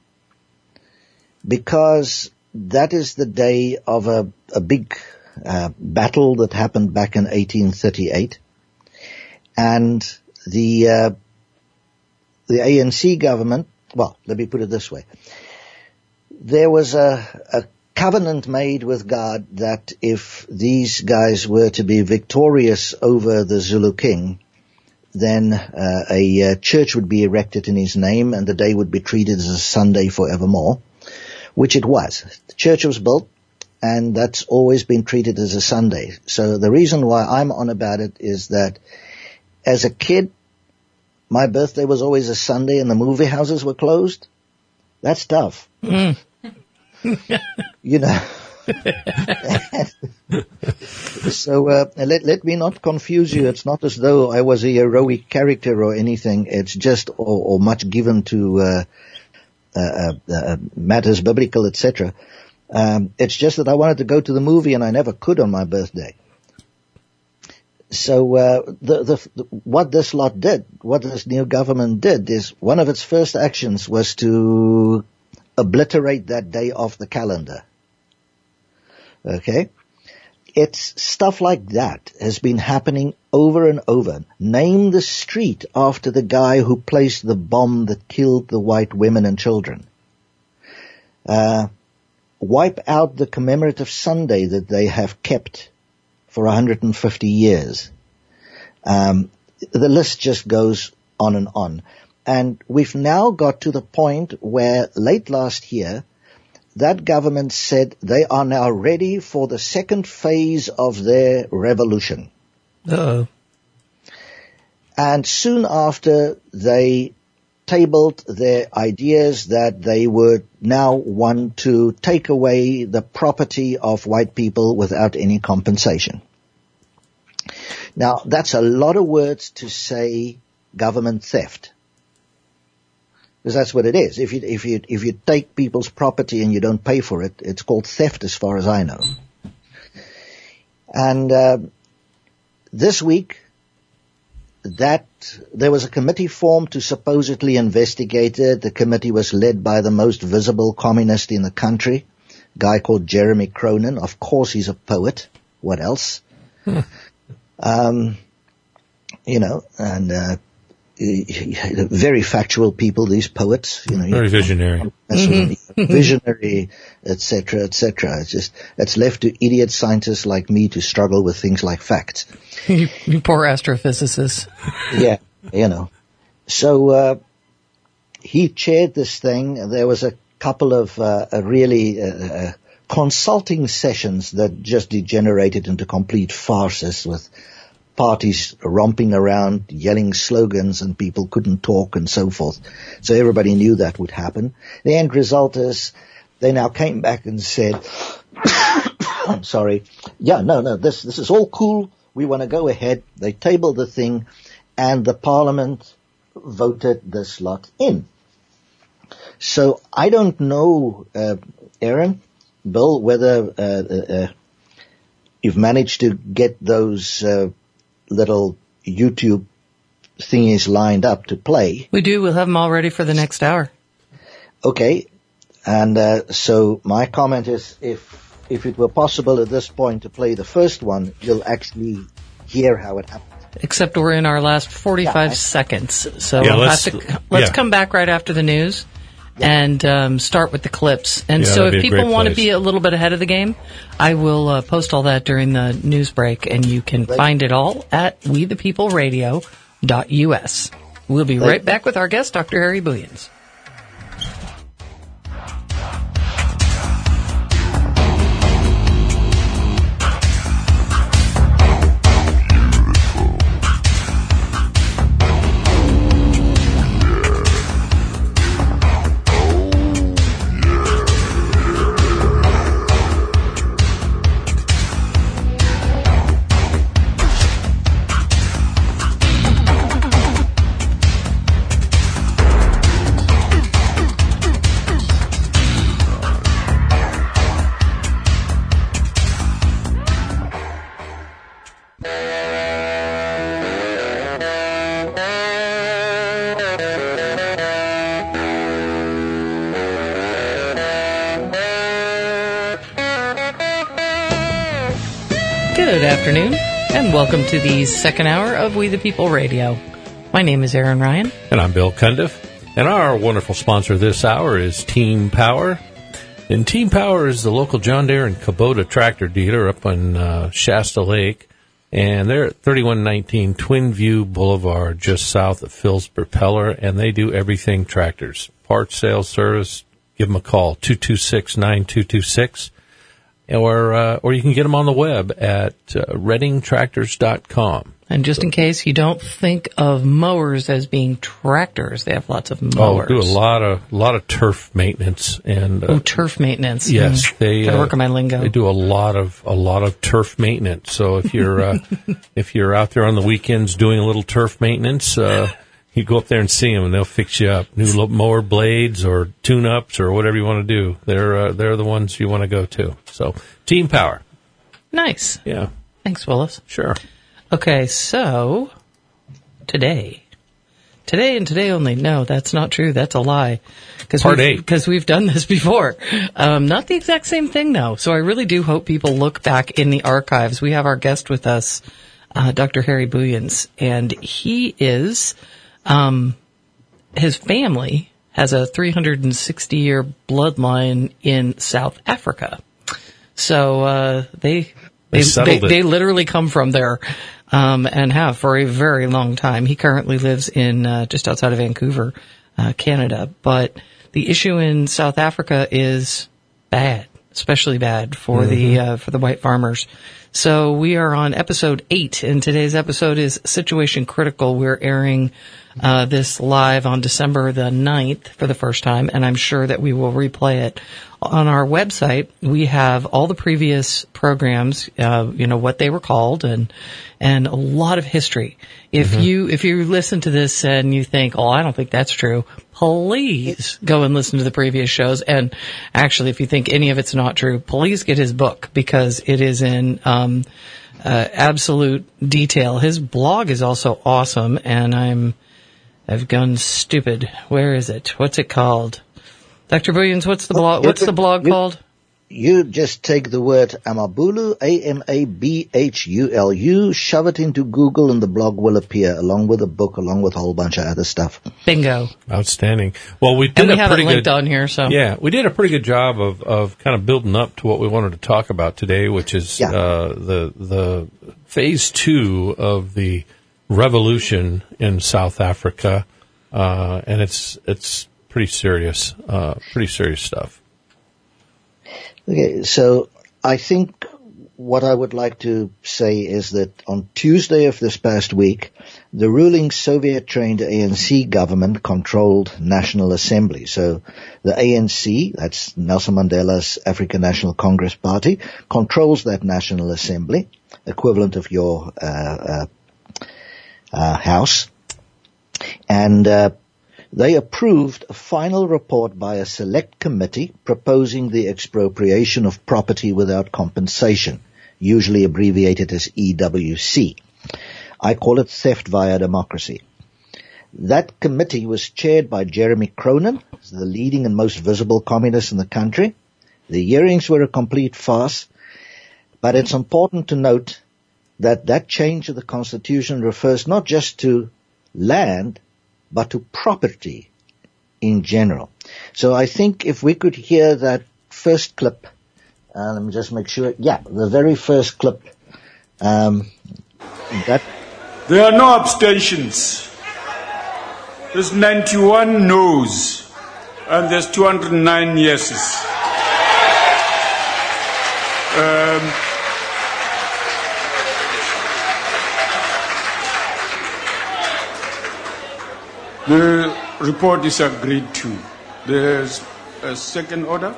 Because that is the day of a big battle that happened back in 1838. And the ANC government, well, let me put it this way. There was a covenant made with God that if these guys were to be victorious over the Zulu king, then a church would be erected in his name and the day would be treated as a Sunday forevermore, which it was. The church was built and that's always been treated as a Sunday. So the reason why I'm on about it is that as a kid, my birthday was always a Sunday and the movie houses were closed. That's tough. Mm. So let me not confuse you. It's not as though I was a heroic character or anything. It's just or much given to matters biblical, etc. It's just that I wanted to go to the movie and I never could on my birthday. So what this lot did, what this new government did, is one of its first actions was to obliterate that day off the calendar. Okay? It's stuff like that has been happening over and over. Name the street after the guy who placed the bomb that killed the white women and children. Wipe out the commemorative Sunday that they have kept for 150 years. The list just goes on and on. And we've now got to the point where late last year, that government said they are now ready for the second phase of their revolution. Uh-oh. And soon after, they tabled their ideas that they would now want to take away the property of white people without any compensation. Now, that's a lot of words to say government theft. Because that's what it is. If you take people's property and you don't pay for it, it's called theft as far as I know. And this week, there was a committee formed to supposedly investigate it. The committee was led by the most visible communist in the country, a guy called Jeremy Cronin. Of course, he's a poet. What else? Very factual people, these poets. Very visionary. Visionary, etc., etc. It's left to idiot scientists like me to struggle with things like facts. You poor astrophysicist. Yeah, So, he chaired this thing. There was a couple of, consulting sessions that just degenerated into complete farces with parties romping around, yelling slogans, and people couldn't talk and so forth. So everybody knew that would happen. The end result is they now came back and said, I'm sorry, this is all cool. We want to go ahead. They tabled the thing, and the parliament voted this lot in. So I don't know, Aaron, Bill, whether you've managed to get those little YouTube thingies lined up to play. We do. We'll have them all ready for the next hour. Okay. And so my comment is, if it were possible at this point to play the first one, you'll actually hear how it happened. Except we're in our last 45 seconds. So let's come back right after the news and start with the clips. And so if people want to be a little bit ahead of the game, I will post all that during the news break, and you can find it all at wethepeopleradio.us. We'll be right back with our guest, Dr. Harry Booyens. Good afternoon, and welcome to the second hour of We the People Radio. My name is Aaron Ryan. And I'm Bill Cundiff. And our wonderful sponsor this hour is Team Power. And Team Power is the local John Deere and Kubota tractor dealer up on Shasta Lake. And they're at 3119 Twin View Boulevard, just south of Phil's Propeller. And they do everything tractors. Parts, sales, service. Give them a call, 226-9226. Or you can get them on the web at reddingtractors.com. And just in case you don't think of mowers as being tractors, they have lots of mowers. Oh, do a lot of turf maintenance and turf maintenance. Yes, they gotta work on my lingo. They do a lot of turf maintenance. So if you're if you're out there on the weekends doing a little turf maintenance, You go up there and see them, and they'll fix you up. New mower blades or tune-ups or whatever you want to do. They're the ones you want to go to. So, Team Power. Nice. Yeah, Thanks, Willis. sure. Okay, so today and today only. No, that's not true. That's a lie. Part 8. Because we've done this before. Not the exact same thing, though. So I really do hope people look back in the archives. We have our guest with us, Dr. Harry Booyens, and he is, his family has a 360-year bloodline in South Africa. So they settled it. They literally come from there. And have for a very long time. He currently lives in just outside of Vancouver, Canada. But the issue in South Africa is bad, especially bad for the white farmers. So we are on episode 8, and today's episode is Situation Critical. We're airing this live on December the 9th for the first time, and I'm sure that we will replay it. On our website, we have all the previous programs, what they were called, and a lot of history. If you listen to this and you think, oh, I don't think that's true, please go and listen to the previous shows. And actually, if you think any of it's not true, please get his book, because it is in absolute detail. His blog is also awesome, and I've gone stupid. Where is it? What's it called? Dr. Booyens, what's the blog called? You just take the word Amabhulu, Amabhulu, shove it into Google, and the blog will appear, along with a book, along with a whole bunch of other stuff. Bingo. Outstanding. Well, we did And we a have pretty it linked good on here, so. Yeah, we did a pretty good job of kind of building up to what we wanted to talk about today, which is the phase 2 of the revolution in South Africa, and it's pretty serious stuff. Okay, so I think what I would like to say is that on Tuesday of this past week, the ruling Soviet-trained ANC government controlled National Assembly. So the ANC, that's Nelson Mandela's African National Congress Party, controls that National Assembly, equivalent of your House. And they approved a final report by a select committee proposing the expropriation of property without compensation, usually abbreviated as EWC. I call it theft via democracy. That committee was chaired by Jeremy Cronin, the leading and most visible communist in the country. The hearings were a complete farce, but it's important to note that that change of the Constitution refers not just to land, but to property in general. So I think if we could hear that first clip, let me just make sure. Yeah, the very first clip. That There are no abstentions. There's 91 noes, and there's 209 yeses. The report is agreed to. There's a second order.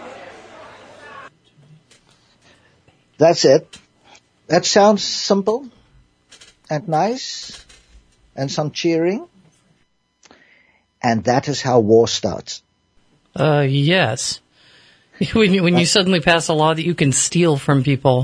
That's it. That sounds simple and nice and some cheering. And that is how war starts. Yes. When you suddenly pass a law that you can steal from people.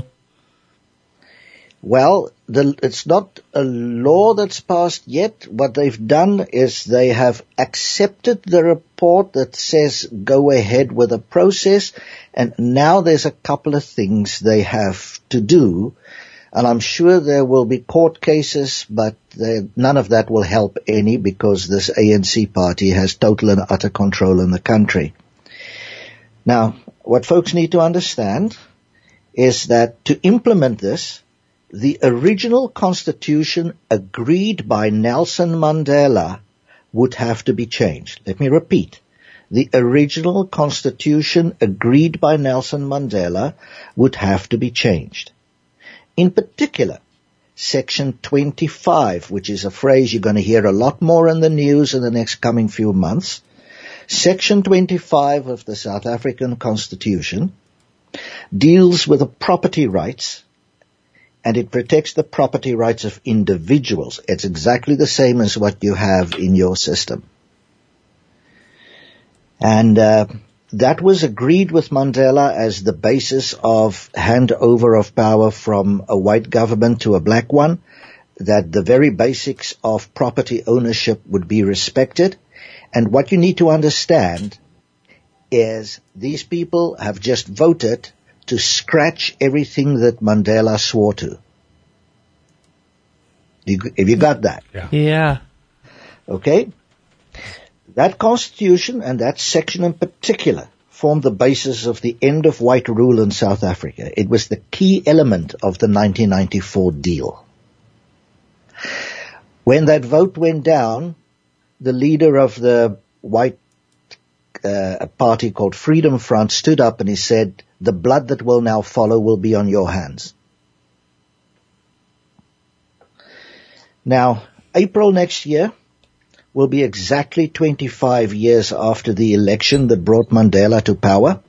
Well, it's not a law that's passed yet. What they've done is they have accepted the report that says go ahead with the process, and now there's a couple of things they have to do, and I'm sure there will be court cases, but none of that will help any because this ANC party has total and utter control in the country. Now, what folks need to understand is that to implement this, the original constitution agreed by Nelson Mandela would have to be changed. Let me repeat. The original constitution agreed by Nelson Mandela would have to be changed. In particular, Section 25, which is a phrase you're going to hear a lot more in the news in the next coming few months. Section 25 of the South African Constitution deals with the property rights and it protects the property rights of individuals. It's exactly the same as what you have in your system. And that was agreed with Mandela as the basis of handover of power from a white government to a black one, that the very basics of property ownership would be respected. And what you need to understand is these people have just voted to scratch everything that Mandela swore to. Have you got that? Yeah. Okay? That constitution and that section in particular formed the basis of the end of white rule in South Africa. It was the key element of the 1994 deal. When that vote went down, the leader of the white party called Freedom Front stood up and he said, the blood that will now follow will be on your hands. Now, April next year will be exactly 25 years after the election that brought Mandela to power.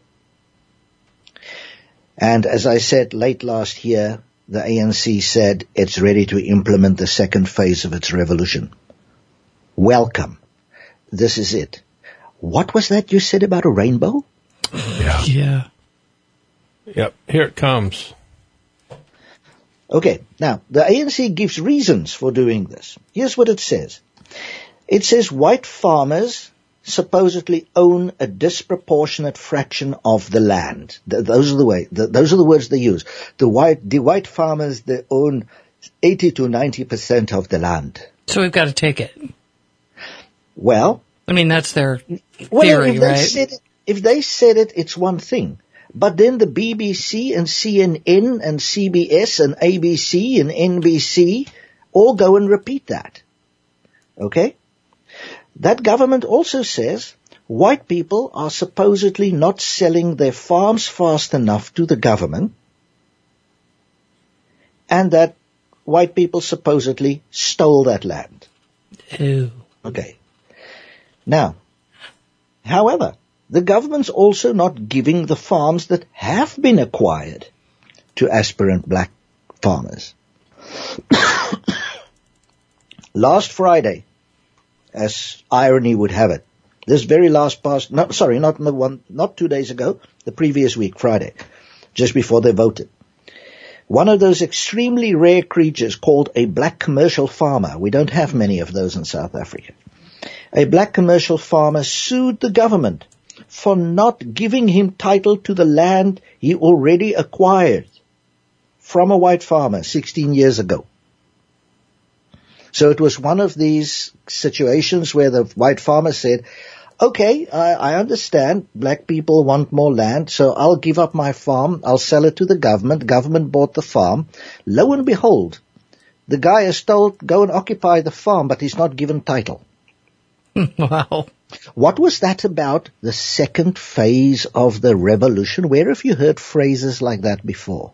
And as I said late last year, the ANC said it's ready to implement the second phase of its revolution. Welcome. This is it. What was that you said about a rainbow? Yeah. Yep. Here it comes. Okay. Now, the ANC gives reasons for doing this. Here's what it says. It says white farmers supposedly own a disproportionate fraction of the land. Those are the words they use. The white farmers, they own 80 to 90% of the land. So we've got to take it. Well, I mean, that's their well, theory, if they right? if they said it, it's one thing. But then the BBC and CNN and CBS and ABC and NBC all go and repeat that. Okay? That government also says white people are supposedly not selling their farms fast enough to the government, and that white people supposedly stole that land. Ew. Okay. Now, however, the government's also not giving the farms that have been acquired to aspirant black farmers. Last Friday, as irony would have it, this very not 2 days ago, the previous week, Friday, just before they voted. One of those extremely rare creatures called a black commercial farmer, we don't have many of those in South Africa, a black commercial farmer sued the government for not giving him title to the land he already acquired from a white farmer 16 years ago. So it was one of these situations where the white farmer said, okay, I understand black people want more land, so I'll give up my farm, I'll sell it to the government. Government bought the farm. Lo and behold, the guy is told, go and occupy the farm, but he's not given title. Wow. What was that about the second phase of the revolution? Where have you heard phrases like that before?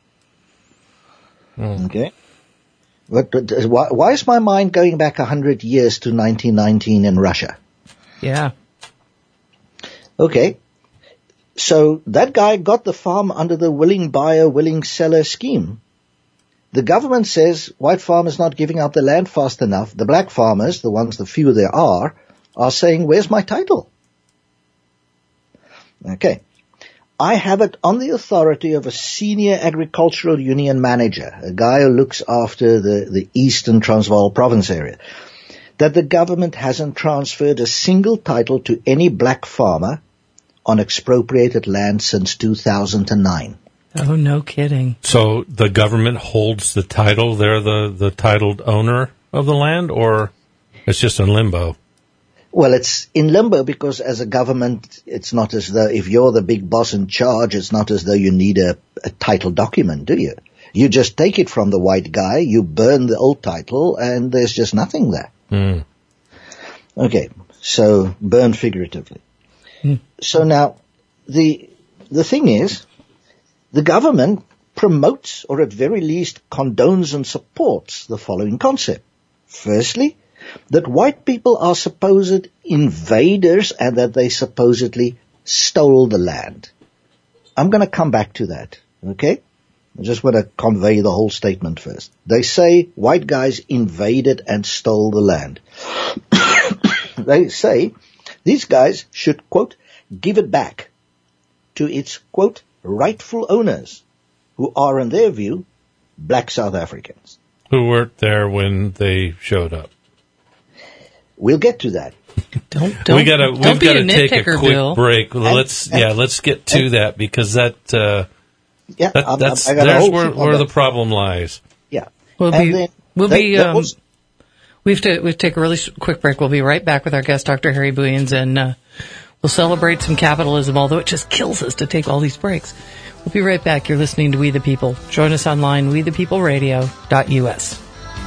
Okay. Why is my mind going back 100 years to 1919 in Russia? Yeah. Okay. So that guy got the farm under the willing buyer, willing seller scheme. The government says white farmers not giving up the land fast enough. The black farmers, the ones, the few there are saying, where's my title? Okay. I have it on the authority of a senior agricultural union manager, a guy who looks after the Eastern Transvaal province area, that the government hasn't transferred a single title to any black farmer on expropriated land since 2009. Oh, no kidding. So the government holds the title? They're the titled owner of the land, or it's just in limbo? Well, it's in limbo because as a government, it's not as though if you're the big boss in charge, it's not as though you need a title document, do you? You just take it from the white guy, you burn the old title, and there's just nothing there. Mm. Okay, so burn figuratively. So now, the thing is, the government promotes, or at very least condones and supports the following concept. Firstly, that white people are supposed invaders and that they supposedly stole the land. I'm going to come back to that, okay? I just want to convey the whole statement first. They say white guys invaded and stole the land. They say these guys should, quote, give it back to its, quote, rightful owners, who are, in their view, black South Africans. Who weren't there when they showed up. We'll get to that. Don't We've got to be a take a nitpicker, quick Bill. break. Let's get to that, because that's I got a there's whole where thing on that. the problem lies. Yeah. We have to take a really quick break. We'll be right back with our guest, Dr. Harry Booyens, and we'll celebrate some capitalism, although it just kills us to take all these breaks. We'll be right back. You're listening to We the People. Join us online, wethepeopleradio.us.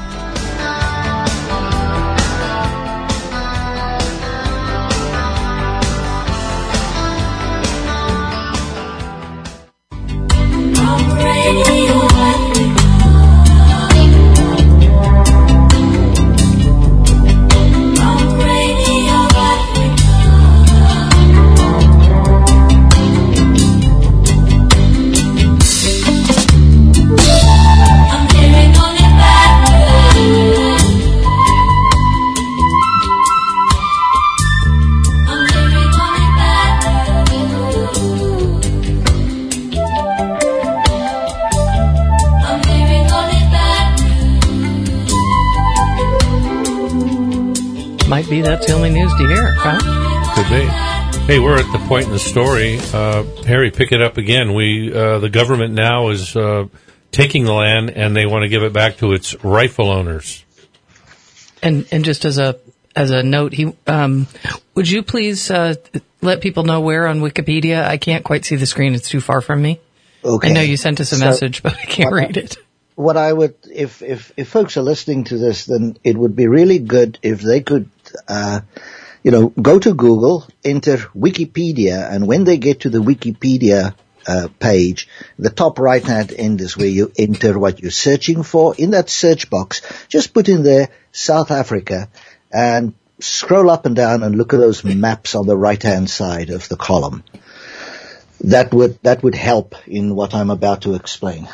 Might be that's the only news to hear, huh? Could be. Hey, we're at the point in the story. Harry, pick it up again. The government now is taking the land, and they want to give it back to its rightful owners. And just as a note, would you please let people know where on Wikipedia? I can't quite see the screen; it's too far from me. Okay. I know you sent us a message, but I can't read it. What I would, if folks are listening to this, then it would be really good if they could, go to Google, enter Wikipedia, and when they get to the Wikipedia page, the top right-hand end is where you enter what you're searching for. In that search box, just put in there South Africa and scroll up and down and look at those maps on the right-hand side of the column. That would help in what I'm about to explain.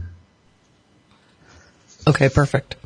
Okay, perfect.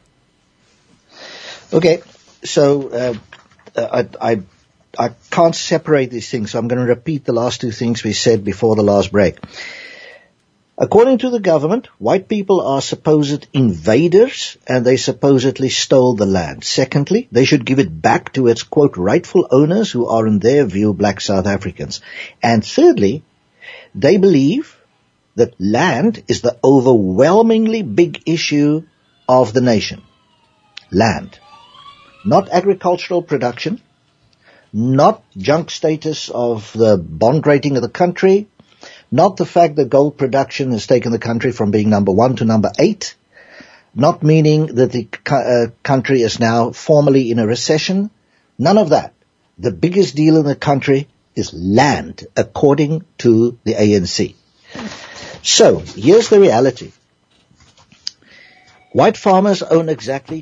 Okay, so I can't separate these things, so I'm going to repeat the last two things we said before the last break. According to the government, white people are supposed invaders, and they supposedly stole the land. Secondly, they should give it back to its, quote, rightful owners, who are, in their view, black South Africans. And thirdly, they believe that land is the overwhelmingly big issue of the nation. Land. Not agricultural production, not junk status of the bond rating of the country, not the fact that gold production has taken the country from being number 1 to number 8, not meaning that the country is now formally in a recession. None of that. The biggest deal in the country is land, according to the ANC. So, here's the reality. White farmers own exactly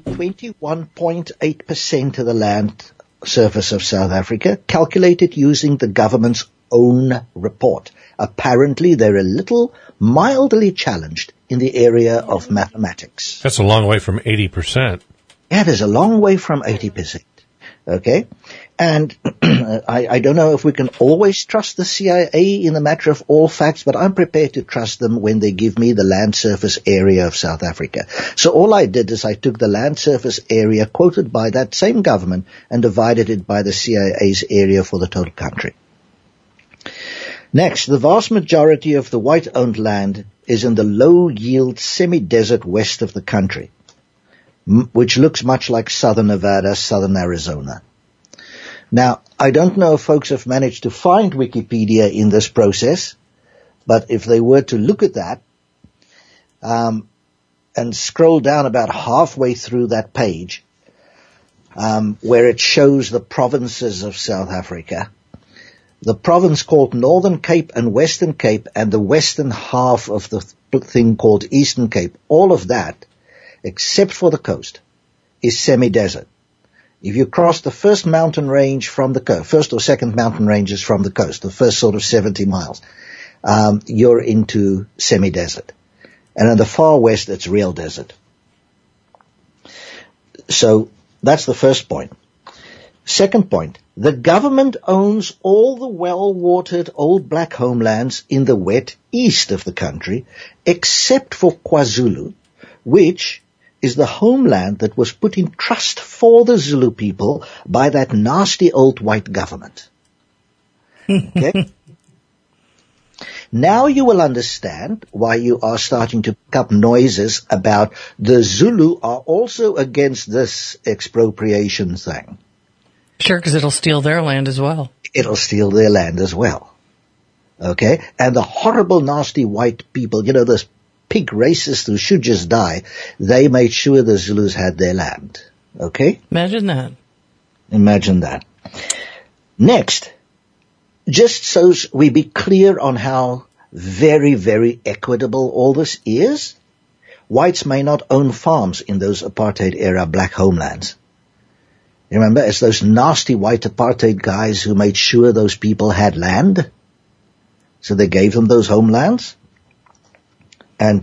21.8% of the land surface of South Africa, calculated using the government's own report. Apparently, they're a little mildly challenged in the area of mathematics. That's a long way from 80%. Yeah, there's a long way from 80%. Okay? And I don't know if we can always trust the CIA in the matter of all facts, but I'm prepared to trust them when they give me the land surface area of South Africa. So all I did is I took the land surface area quoted by that same government and divided it by the CIA's area for the total country. Next, the vast majority of the white-owned land is in the low-yield semi-desert west of the country, which looks much like southern Nevada, southern Arizona. Now, I don't know if folks have managed to find Wikipedia in this process, but if they were to look at that and scroll down about halfway through that page, where it shows the provinces of South Africa, the province called Northern Cape and Western Cape, and the western half of the thing called Eastern Cape, all of that, except for the coast, is semi-desert. If you cross the first mountain range from the coast, first or second mountain ranges from the coast, the first sort of 70 miles, you're into semi-desert. And in the far west, it's real desert. So that's the first point. Second point, the government owns all the well-watered old black homelands in the wet east of the country, except for KwaZulu, which is the homeland that was put in trust for the Zulu people by that nasty old white government. Okay? Now you will understand why you are starting to pick up noises about the Zulu are also against this expropriation thing. Sure, because it'll steal their land as well. It'll steal their land as well. Okay? And the horrible, nasty white people, those pig racists who should just die, they made sure the Zulus had their land. Okay? Imagine that. Imagine that. Next, just so we be clear on how very, very equitable all this is, whites may not own farms in those apartheid-era black homelands. Remember, it's those nasty white apartheid guys who made sure those people had land. So they gave them those homelands. And,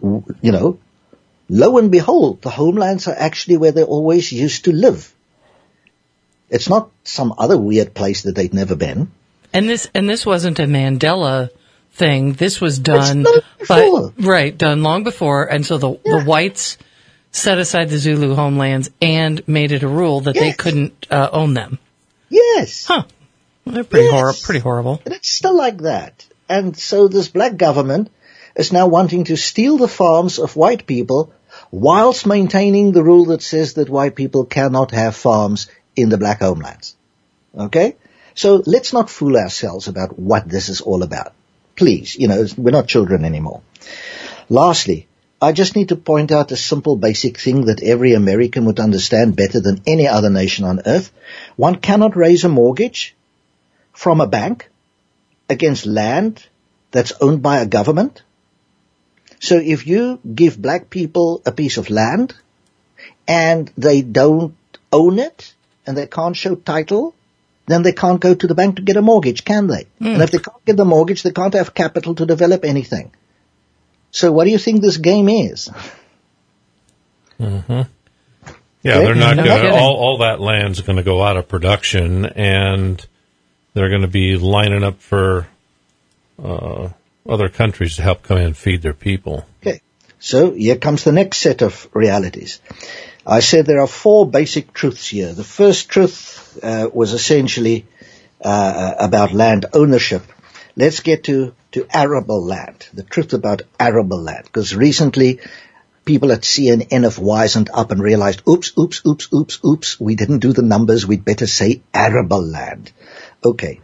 lo and behold, the homelands are actually where they always used to live. It's not some other weird place that they'd never been. And this wasn't a Mandela thing. This was done done long before. And so the whites set aside the Zulu homelands and made it a rule that they couldn't own them. Yes. Huh. They're pretty horrible. And it's still like that. And so this black government is now wanting to steal the farms of white people whilst maintaining the rule that says that white people cannot have farms in the black homelands. Okay? So let's not fool ourselves about what this is all about. Please, we're not children anymore. Lastly, I just need to point out a simple basic thing that every American would understand better than any other nation on earth. One cannot raise a mortgage from a bank against land that's owned by a government. So if you give black people a piece of land and they don't own it and they can't show title, then they can't go to the bank to get a mortgage, can they? And if they can't get the mortgage, they can't have capital to develop anything. So what do you think this game is? Mm-hmm. Yeah, they're not going to, all that land's going to go out of production, and they're going to be lining up for other countries to help come in and feed their people. Okay, so here comes the next set of realities. I said there are 4 basic truths here. The first truth was essentially about land ownership. Let's get to arable land, the truth about arable land, because recently people at CNN have wisened up and realized, oops, we didn't do the numbers, we'd better say arable land. Okay.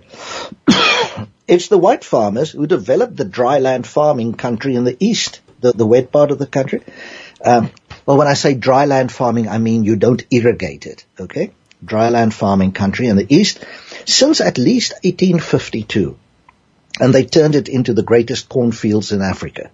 It's the white farmers who developed the dry land farming country in the east, the wet part of the country. Well, when I say dry land farming, I mean you don't irrigate it, okay? Dry land farming country in the east since at least 1852. And they turned it into the greatest cornfields in Africa.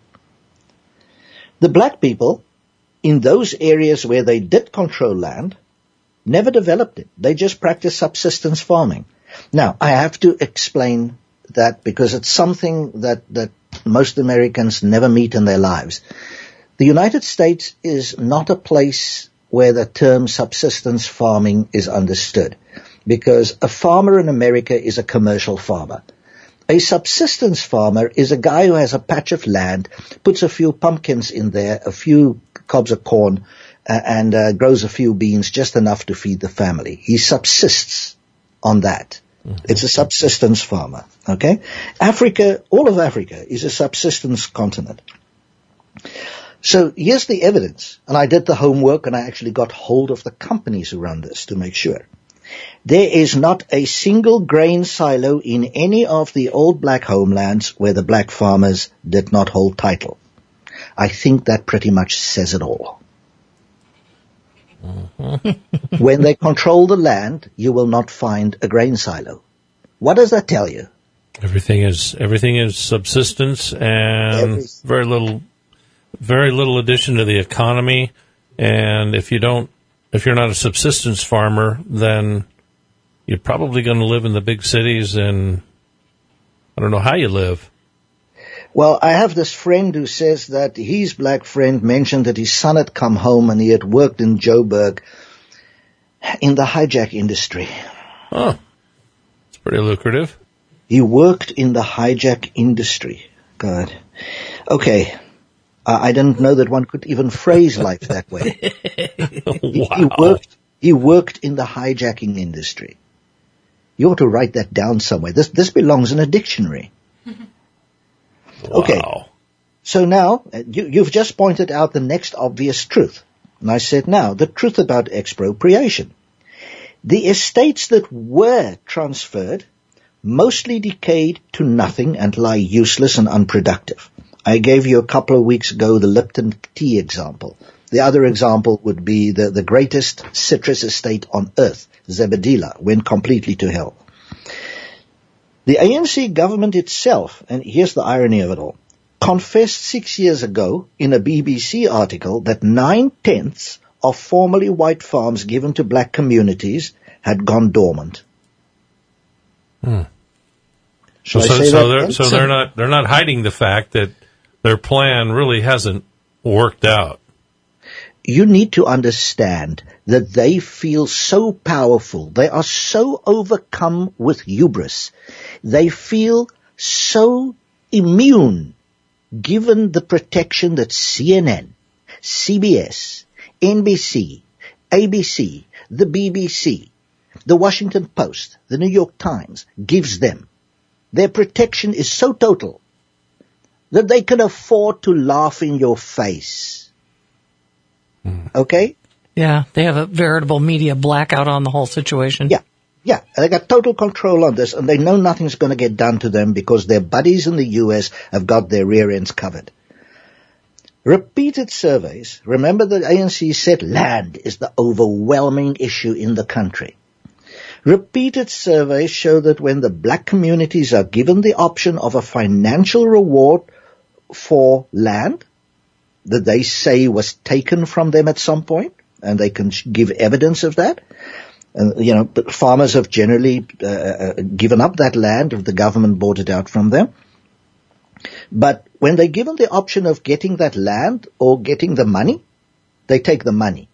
The black people in those areas where they did control land never developed it. They just practiced subsistence farming. Now, I have to explain that because it's something that most Americans never meet in their lives. The United States is not a place where the term subsistence farming is understood, because a farmer in America is a commercial farmer. A subsistence farmer is a guy who has a patch of land, puts a few pumpkins in there, a few cobs of corn, and grows a few beans, just enough to feed the family. He subsists on that. Mm-hmm. It's a subsistence farmer, okay? Africa, all of Africa is a subsistence continent. So here's the evidence, and I did the homework and I actually got hold of the companies who run this to make sure. There is not a single grain silo in any of the old black homelands where the black farmers did not hold title. I think that pretty much says it all. Mm-hmm. When they control the land, you will not find a grain silo. What does that tell you? Everything is subsistence and very little addition to the economy. And if you're not a subsistence farmer, then you're probably going to live in the big cities, and I don't know how you live. Well, I have this friend who says that his black friend mentioned that his son had come home and he had worked in Joburg in the hijack industry. Oh, it's pretty lucrative. He worked in the hijack industry. God. Okay. I didn't know that one could even phrase life that way. Wow. He worked in the hijacking industry. You ought to write that down somewhere. This belongs in a dictionary. Okay. Wow. So now, you've just pointed out the next obvious truth. And I said now, the truth about expropriation. The estates that were transferred mostly decayed to nothing and lie useless and unproductive. I gave you a couple of weeks ago the Lipton tea example. The other example would be the greatest citrus estate on earth, Zebedela, went completely to hell. The ANC government itself, and here's the irony of it all, confessed 6 years ago in a BBC article that 9/10 of formerly white farms given to black communities had gone dormant. Shall I say that again? So they're not hiding the fact that their plan really hasn't worked out. You need to understand that they feel so powerful. They are so overcome with hubris. They feel so immune given the protection that CNN, CBS, NBC, ABC, the BBC, the Washington Post, the New York Times gives them. Their protection is so total that they can afford to laugh in your face. Okay? Yeah, they have a veritable media blackout on the whole situation. Yeah, they got total control on this, and they know nothing's going to get done to them because their buddies in the U.S. have got their rear ends covered. Repeated surveys, remember the ANC said land is the overwhelming issue in the country. Repeated surveys show that when the black communities are given the option of a financial reward for land that they say was taken from them at some point, and they can give evidence of that. And, but farmers have generally given up that land if the government bought it out from them. But when they're given the option of getting that land or getting the money, they take the money.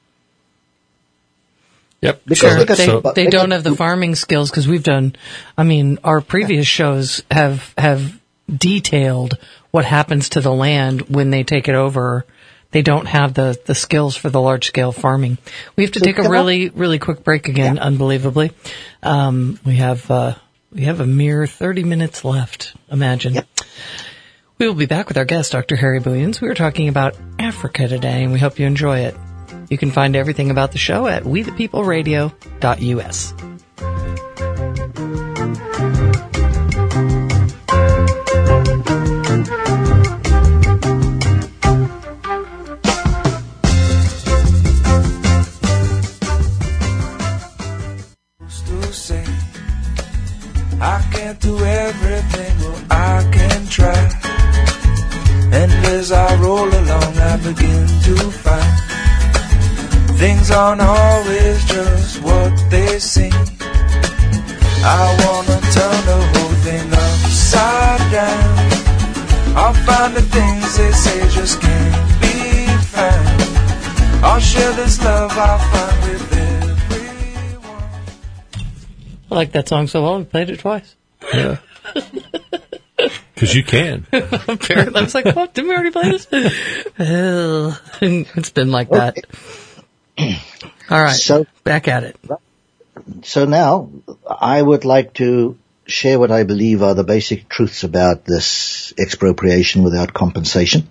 Yep. Because Sure, they don't have the farming skills because our previous shows have detailed what happens to the land when they take it over. They don't have the skills for the large scale farming. We have to take a really, really quick break again, unbelievably. We have a mere 30 minutes left, imagine. Yep. We will be back with our guest, Dr. Harry Booyens. We were talking about Africa today, and we hope you enjoy it. You can find everything about the show at wethepeopleradio.us. To say I can't do everything, well I can try. And as I roll along I begin to find things aren't always just what they seem. I wanna turn the whole thing upside down. I'll find the things they say just can't be found. I'll share this love I find with everyone. I like that song so well, we played it twice. Yeah. Because you can. Apparently, I was like, what? Didn't we already play this? It's been like that. All right, so back at it. So now, I would like to share what I believe are the basic truths about this expropriation without compensation.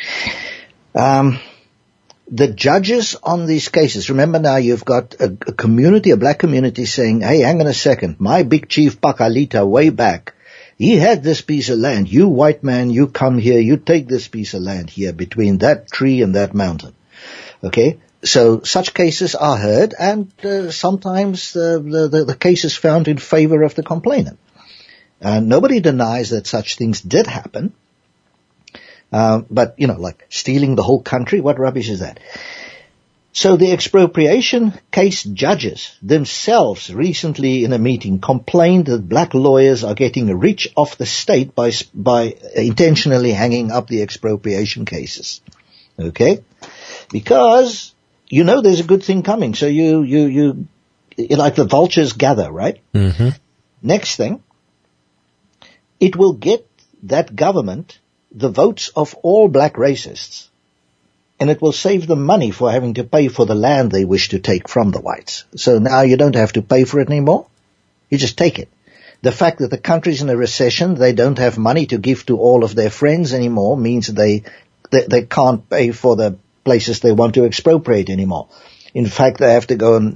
The judges on these cases, remember now you've got a community, a black community saying, hey, hang on a second, my big chief Pakalita way back, he had this piece of land. You white man, you come here, you take this piece of land here between that tree and that mountain. Okay? So such cases are heard, and sometimes the case is found in favor of the complainant. Nobody denies that such things did happen. But, like stealing the whole country, what rubbish is that? So the expropriation case judges themselves recently in a meeting complained that black lawyers are getting rich off the state by intentionally hanging up the expropriation cases. Okay? Because you know there's a good thing coming. So you like the vultures gather, right? Mm-hmm. Next thing, it will get that government the votes of all black racists. And it will save them money for having to pay for the land they wish to take from the whites. So now you don't have to pay for it anymore. You just take it. The fact that the country's in a recession, they don't have money to give to all of their friends anymore means they can't pay for the places they want to expropriate anymore. In fact, they have to go and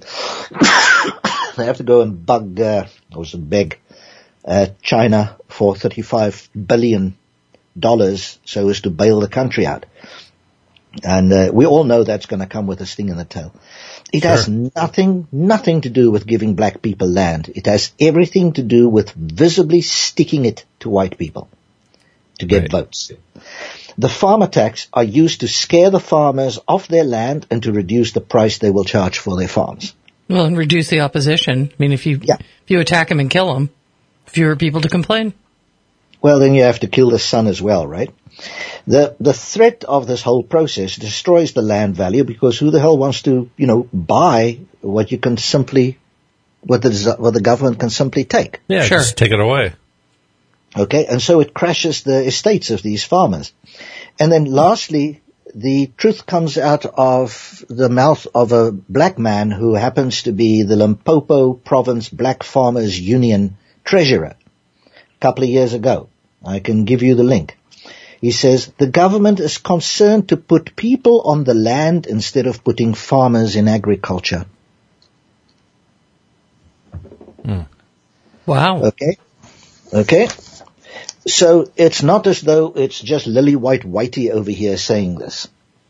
beg China for $35 billion so as to bail the country out. And we all know that's going to come with a sting in the tail. It has nothing to do with giving black people land. It has everything to do with visibly sticking it to white people to get votes. The farmer tax are used to scare the farmers off their land and to reduce the price they will charge for their farms. Well, and reduce the opposition. I mean, if you attack them and kill them, fewer people to complain. Well, then you have to kill the sun as well, right? The threat of this whole process destroys the land value because who the hell wants to, buy what you can simply, what the government can simply take? Yeah, sure. Just take it away. Okay, and so it crashes the estates of these farmers. And then lastly, the truth comes out of the mouth of a black man who happens to be the Limpopo Province Black Farmers Union treasurer a couple of years ago. I can give you the link. He says, the government is concerned to put people on the land instead of putting farmers in agriculture. Wow. Okay. So it's not as though it's just Lily White Whitey over here saying this.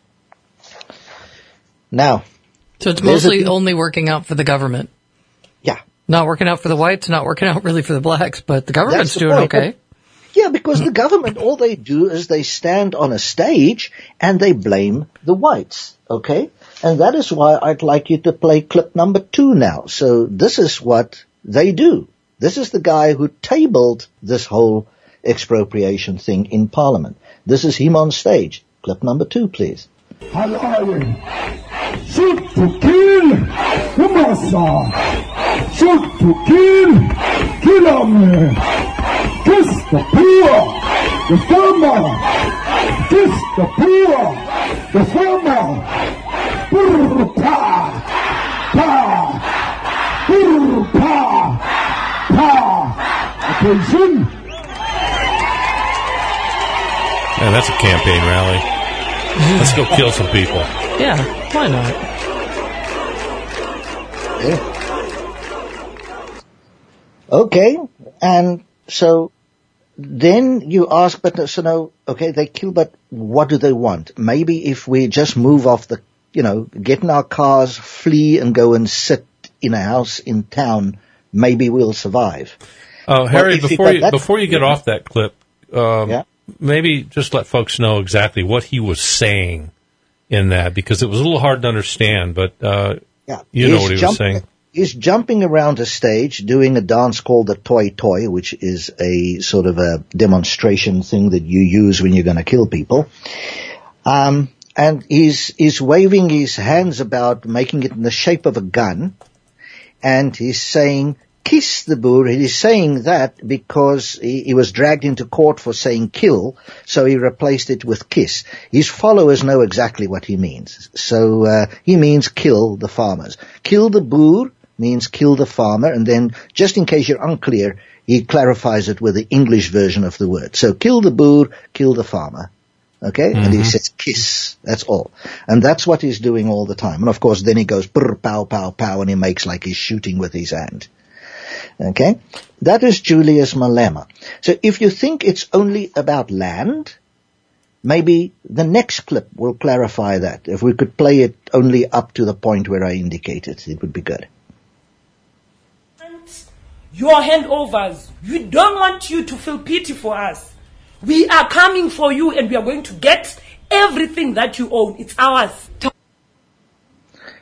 Now. So it's mostly only working out for the government. Yeah. Not working out for the whites, not working out really for the blacks, but the government's doing okay. Yeah, because the government, all they do is they stand on a stage and they blame the whites, okay? And that is why I'd like you to play clip number 2 now. So this is what they do. This is the guy who tabled this whole expropriation thing in Parliament. This is him on stage. Clip number 2, please. Halaye. Shoot to kill. Kumasa. Shoot to kill. Kill 'em. Kiss the poor. The farmer. Kiss the poor. The farmer. Brr, pa. Pa. Brr, pa. Pa. Attention. Man, that's a campaign rally. Let's go kill some people. Yeah, why not? Okay, and so then you ask, but so no, okay, they kill, but what do they want? Maybe if we just move off the, get in our cars, flee and go and sit in a house in town, maybe we'll survive. Oh, Harry, before you get off that clip, maybe just let folks know exactly what he was saying in that, because it was a little hard to understand, but you know what he was saying. He's jumping around a stage doing a dance called the Toy Toy, which is a sort of a demonstration thing that you use when you're going to kill people. And he's waving his hands about, making it in the shape of a gun, and he's saying, kiss the Boer. He's saying that because he was dragged into court for saying kill, so he replaced it with kiss. His followers know exactly what he means. So he means kill the farmers. Kill the Boer means kill the farmer, and then, just in case you're unclear, he clarifies it with the English version of the word. So kill the Boer, kill the farmer. Okay? Mm-hmm. And he says kiss. That's all. And that's what he's doing all the time. And of course then he goes brr, pow, pow, pow, and he makes like he's shooting with his hand. Okay? That is Julius Malema. So if you think it's only about land, maybe the next clip will clarify that. If we could play it only up to the point where I indicated, it would be good. Your handovers. We don't want you to feel pity for us. We are coming for you and we are going to get everything that you own. It's ours.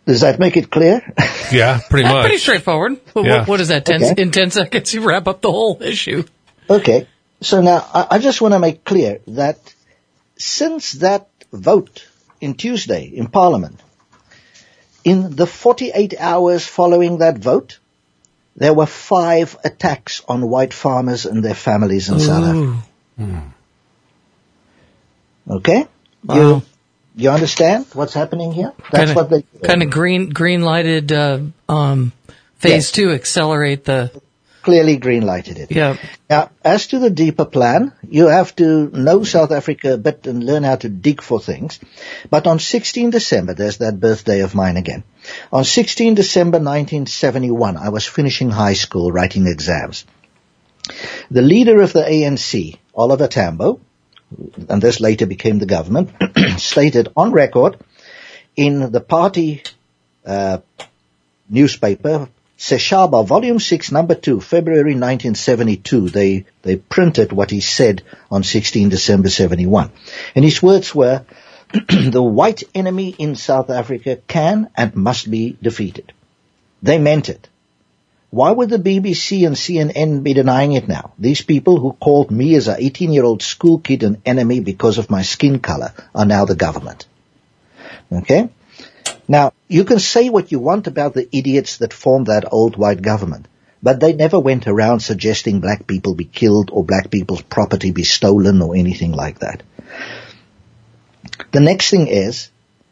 Does that make it clear? Yeah, pretty much. Pretty straightforward. Yeah. What is that? In 10 seconds, you wrap up the whole issue. Okay. So now I just want to make clear that since that vote in Tuesday in Parliament, in the 48 hours following that vote, there were 5 attacks on white farmers and their families in South Africa. Okay? Wow. You understand what's happening here? That's what they kind of green lighted phase 2 accelerate the clearly green lighted it. Yeah. Now, as to the deeper plan, you have to know South Africa a bit and learn how to dig for things. But on 16 December, there's that birthday of mine again. On 16 December 1971, I was finishing high school writing exams. The leader of the ANC, Oliver Tambo, and this later became the government, stated on record in the party newspaper, Seshaba, Volume 6, Number 2, February 1972. They printed what he said on 16 December 71. And his words were, the white enemy in South Africa can and must be defeated. They meant it. Why would the BBC and CNN be denying it now? These people who called me as an 18-year-old school kid an enemy because of my skin color are now the government. Okay? Now, you can say what you want about the idiots that formed that old white government, but they never went around suggesting black people be killed or black people's property be stolen or anything like that. The next thing is,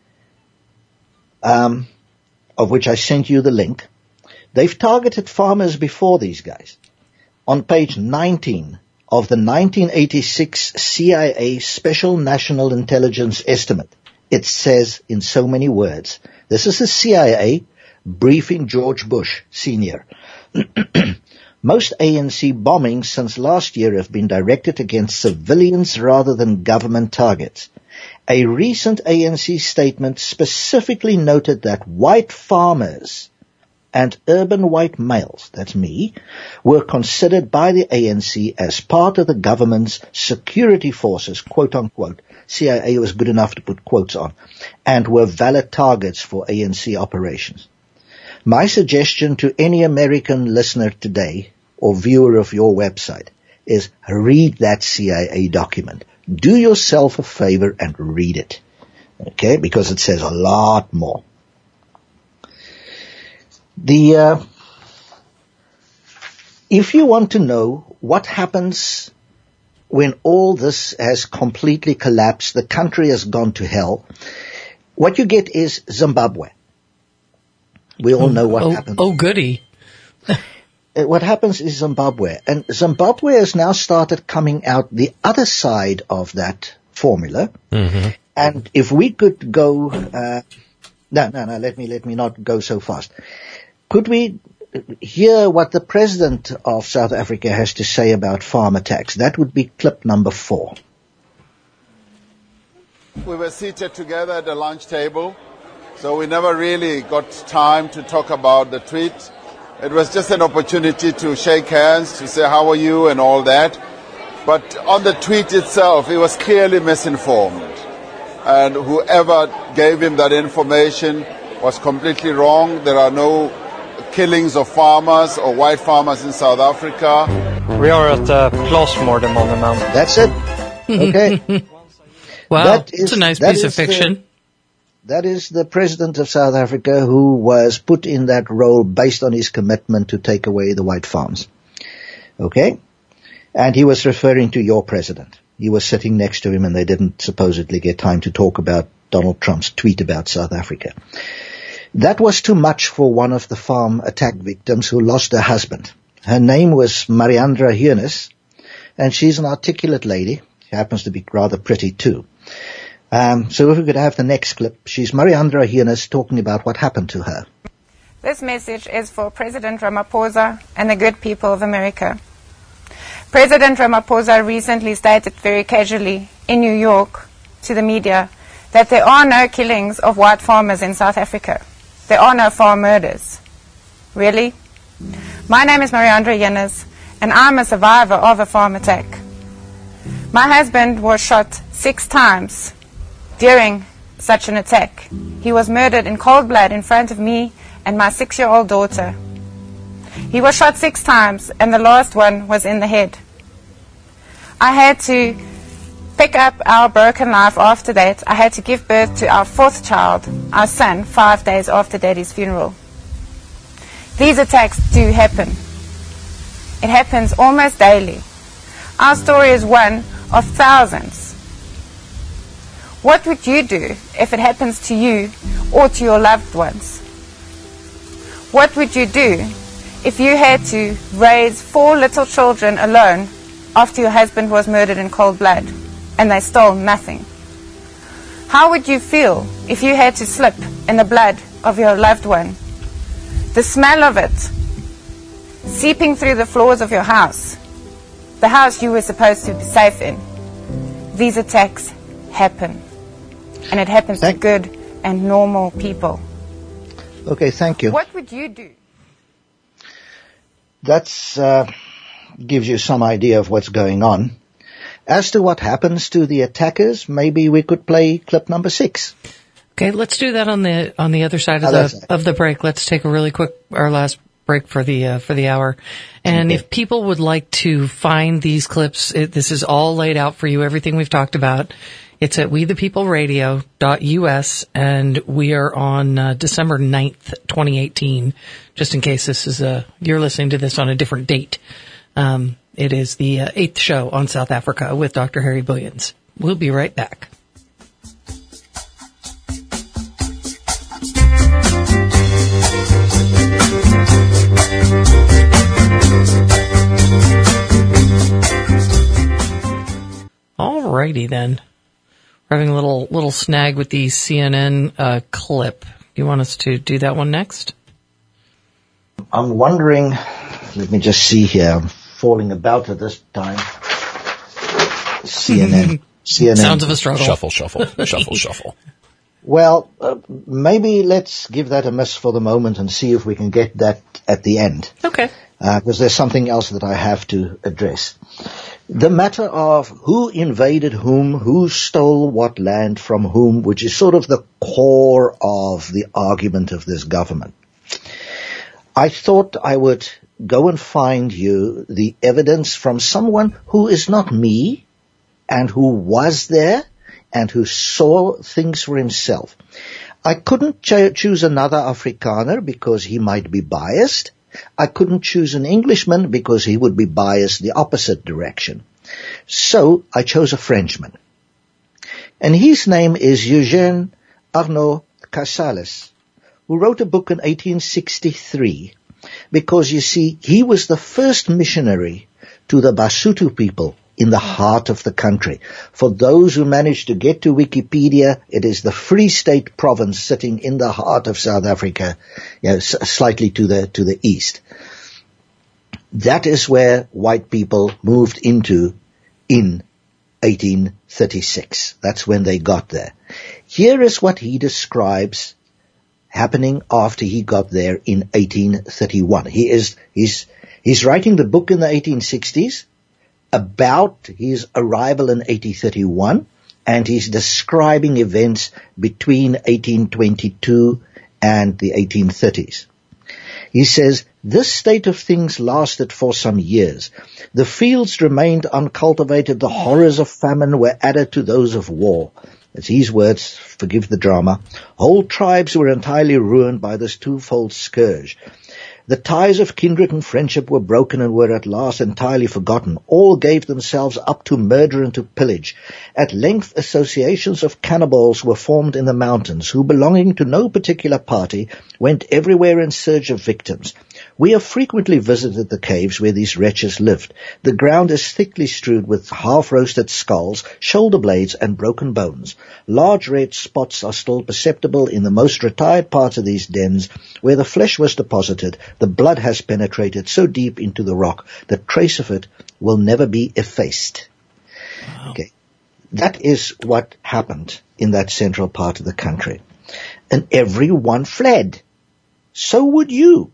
of which I sent you the link, they've targeted farmers before, these guys. On page 19 of the 1986 CIA Special National Intelligence Estimate, it says in so many words, this is the CIA briefing George Bush Sr. Most ANC bombings since last year have been directed against civilians rather than government targets. A recent ANC statement specifically noted that white farmers and urban white males, that's me, were considered by the ANC as part of the government's security forces, quote unquote. CIA was good enough to put quotes on, and were valid targets for ANC operations. My suggestion to any American listener today or viewer of your website is read that CIA document. Do yourself a favor and read it. Okay? Because it says a lot more. If you want to know what happens when all this has completely collapsed, the country has gone to hell, what you get is Zimbabwe. We all know what happens. Oh, goody. What happens is Zimbabwe. And Zimbabwe has now started coming out the other side of that formula. Mm-hmm. And if we could go, let me not go so fast. Could we hear what the president of South Africa has to say about farm attacks? That would be clip number 4. We were seated together at the lunch table, so we never really got time to talk about the tweet. It was just an opportunity to shake hands, to say how are you and all that. But on the tweet itself, he was clearly misinformed. And whoever gave him that information was completely wrong. There are no killings of farmers or white farmers in South Africa. We are at the Plasmorden Monument. That's it. Okay. Wow, it's a nice piece of fiction. That is the president of South Africa who was put in that role based on his commitment to take away the white farms. Okay? And he was referring to your president. He was sitting next to him and they didn't supposedly get time to talk about Donald Trump's tweet about South Africa. That was too much for one of the farm attack victims who lost her husband. Her name was Mariandra Heunis, and she's an articulate lady. She happens to be rather pretty too. So if we could have the next clip. She's Mariandra Heunis talking about what happened to her. This message is for President Ramaphosa and the good people of America. President Ramaphosa recently stated very casually in New York to the media that there are no killings of white farmers in South Africa. There are no farm murders. Really? My name is Mariandra Heunis, and I'm a survivor of a farm attack. My husband was shot 6 times during such an attack. He was murdered in cold blood in front of me and my 6-year-old daughter. He was shot 6 times, and the last one was in the head. I had to pick up our broken life after that. I had to give birth to our 4th child, our son, 5 days after Daddy's funeral. These attacks do happen. It happens almost daily. Our story is one of thousands. What would you do if it happens to you or to your loved ones? What would you do if you had to raise 4 little children alone after your husband was murdered in cold blood and they stole nothing? How would you feel if you had to slip in the blood of your loved one? The smell of it seeping through the floors of your house, the house you were supposed to be safe in. These attacks happen, and it happens to good and normal people. Okay, thank you. What would you do? That's gives you some idea of what's going on. As to what happens to the attackers, maybe we could play clip number 6. Okay, let's do that on the other side of the break. Let's take a really quick, our last break for the hour. And if people would like to find these clips, this is all laid out for you, everything we've talked about. It's at wethepeopleradio.us, and we are on December 9th, 2018, just in case this is you're listening to this on a different date. It is the 8th show on South Africa with Dr. Harry Billions. We'll be right back. Alrighty then. We're having a little snag with the CNN clip. You want us to do that one next? I'm wondering, let me just see here. I'm falling about at this time. CNN. Sounds of a struggle. Shuffle. Well, maybe let's give that a miss for the moment and see if we can get that at the end. Okay. Because there's something else that I have to address. The matter of who invaded whom, who stole what land from whom, which is sort of the core of the argument of this government. I thought I would go and find you the evidence from someone who is not me and who was there and who saw things for himself. I couldn't choose another Afrikaner because he might be biased. I couldn't choose an Englishman because he would be biased the opposite direction. So I chose a Frenchman. And his name is Eugène Arnaud Casales, who wrote a book in 1863 because, you see, he was the first missionary to the Basotho people in the heart of the country. For those who managed to get to Wikipedia, it is the Free State province sitting in the heart of South Africa, slightly to the east. That is where white people moved into in 1836. That's when they got there. Here is what he describes happening after he got there in 1831. He's writing the book in the 1860s about his arrival in 1831, and he's describing events between 1822 and the 1830s. He says, this state of things lasted for some years. The fields remained uncultivated. The horrors of famine were added to those of war. It's his words, forgive the drama. Whole tribes were entirely ruined by this twofold scourge. The ties of kindred and friendship were broken and were at last entirely forgotten. All gave themselves up to murder and to pillage. At length associations of cannibals were formed in the mountains, who, belonging to no particular party, went everywhere in search of victims. We have frequently visited the caves where these wretches lived. The ground is thickly strewed with half-roasted skulls, shoulder blades, and broken bones. Large red spots are still perceptible in the most retired parts of these dens, where the flesh was deposited. The blood has penetrated so deep into the rock that trace of it will never be effaced. Wow. Okay. That is what happened in that central part of the country. And everyone fled. So would you.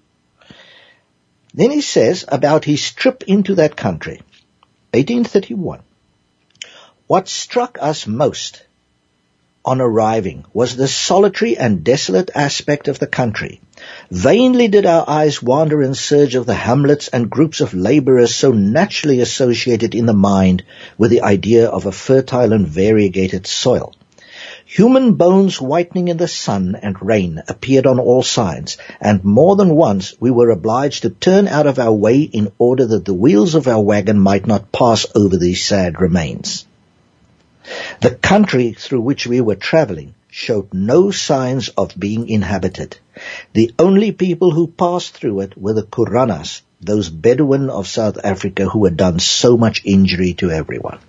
Then he says about his trip into that country, 1831. What struck us most on arriving was the solitary and desolate aspect of the country. Vainly did our eyes wander in search of the hamlets and groups of laborers so naturally associated in the mind with the idea of a fertile and variegated soil. Human bones whitening in the sun and rain appeared on all sides, and more than once we were obliged to turn out of our way in order that the wheels of our wagon might not pass over these sad remains. The country through which we were traveling showed no signs of being inhabited. The only people who passed through it were the Kuranas, those Bedouin of South Africa who had done so much injury to everyone.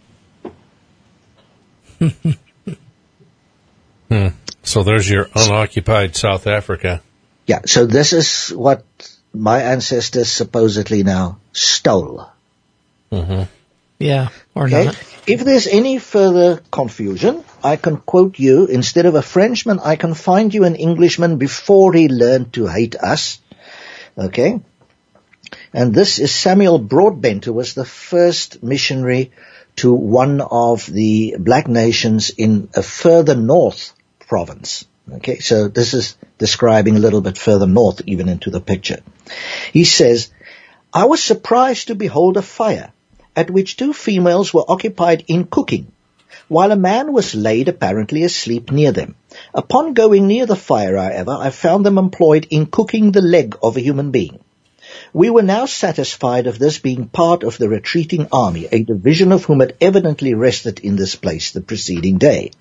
So there's your unoccupied South Africa. Yeah, so this is what my ancestors supposedly now stole. Mm-hmm. Yeah, or Okay? not. If there's any further confusion, I can quote you. Instead of a Frenchman, I can find you an Englishman before he learned to hate us. Okay? And this is Samuel Broadbent, who was the first missionary to one of the black nations in a further north province. Okay, so this is describing a little bit further north even into the picture. He says, I was surprised to behold a fire at which two females were occupied in cooking, while a man was laid apparently asleep near them. Upon going near the fire, however, I found them employed in cooking the leg of a human being. We were now satisfied of this being part of the retreating army, a division of whom had evidently rested in this place the preceding day.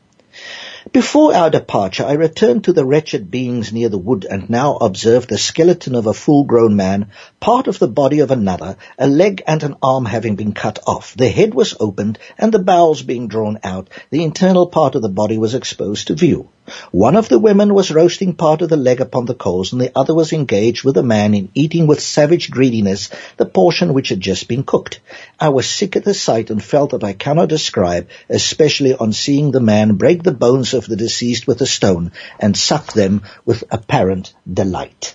Before our departure, I returned to the wretched beings near the wood and now observed the skeleton of a full-grown man, part of the body of another, a leg and an arm having been cut off. The head was opened and the bowels being drawn out. The internal part of the body was exposed to view. One of the women was roasting part of the leg upon the coals, and the other was engaged with a man in eating with savage greediness the portion which had just been cooked. I was sick at the sight and felt that I cannot describe, especially on seeing the man break the bones of the deceased with a stone and suck them with apparent delight.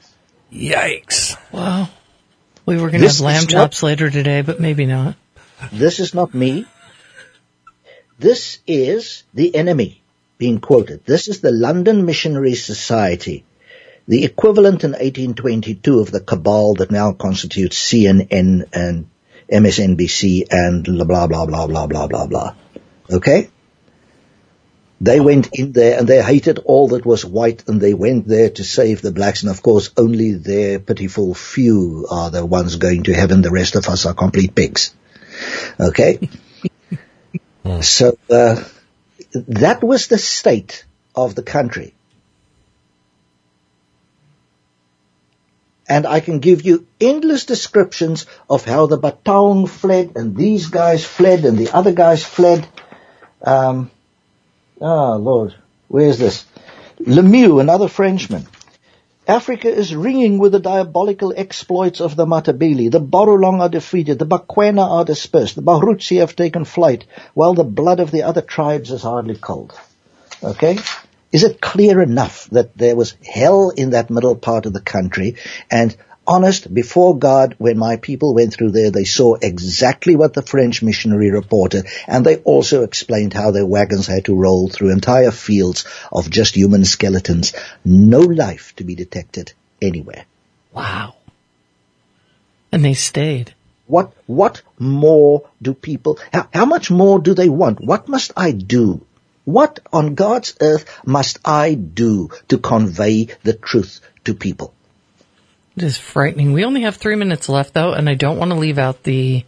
Yikes. Wow. We were going to have lamb chops later today, but maybe not. This is not me. This is the enemy being quoted. This is the London Missionary Society, the equivalent in 1822 of the cabal that now constitutes CNN and MSNBC and blah, blah, blah, blah, blah, blah, blah. Okay? They went in there and they hated all that was white, and they went there to save the blacks. And of course, only their pitiful few are the ones going to heaven. The rest of us are complete pigs. Okay? So, that was the state of the country. And I can give you endless descriptions of how the Bataung fled, and these guys fled, and the other guys fled. Lord, where's this? Lemieux, another Frenchman. Africa is ringing with the diabolical exploits of the Matabele. The Borolong are defeated. The Bakwena are dispersed. The Bahurutsi have taken flight, while the blood of the other tribes is hardly cold. Okay? Is it clear enough that there was hell in that middle part of the country? And honest, before God, when my people went through there, they saw exactly what the French missionary reported, and they also explained how their wagons had to roll through entire fields of just human skeletons. No life to be detected anywhere. Wow. And they stayed. What more do people, how much more do they want? What must I do? What on God's earth must I do to convey the truth to people? It is frightening. We only have 3 minutes left, though, and I don't want to leave out the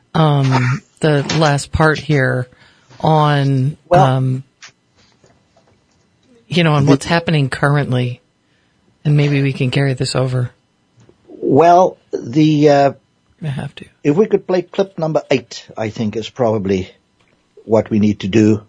last part here on, on what's happening currently, and maybe we can carry this over. Well, I have to. If we could play clip number 8, I think is probably what we need to do.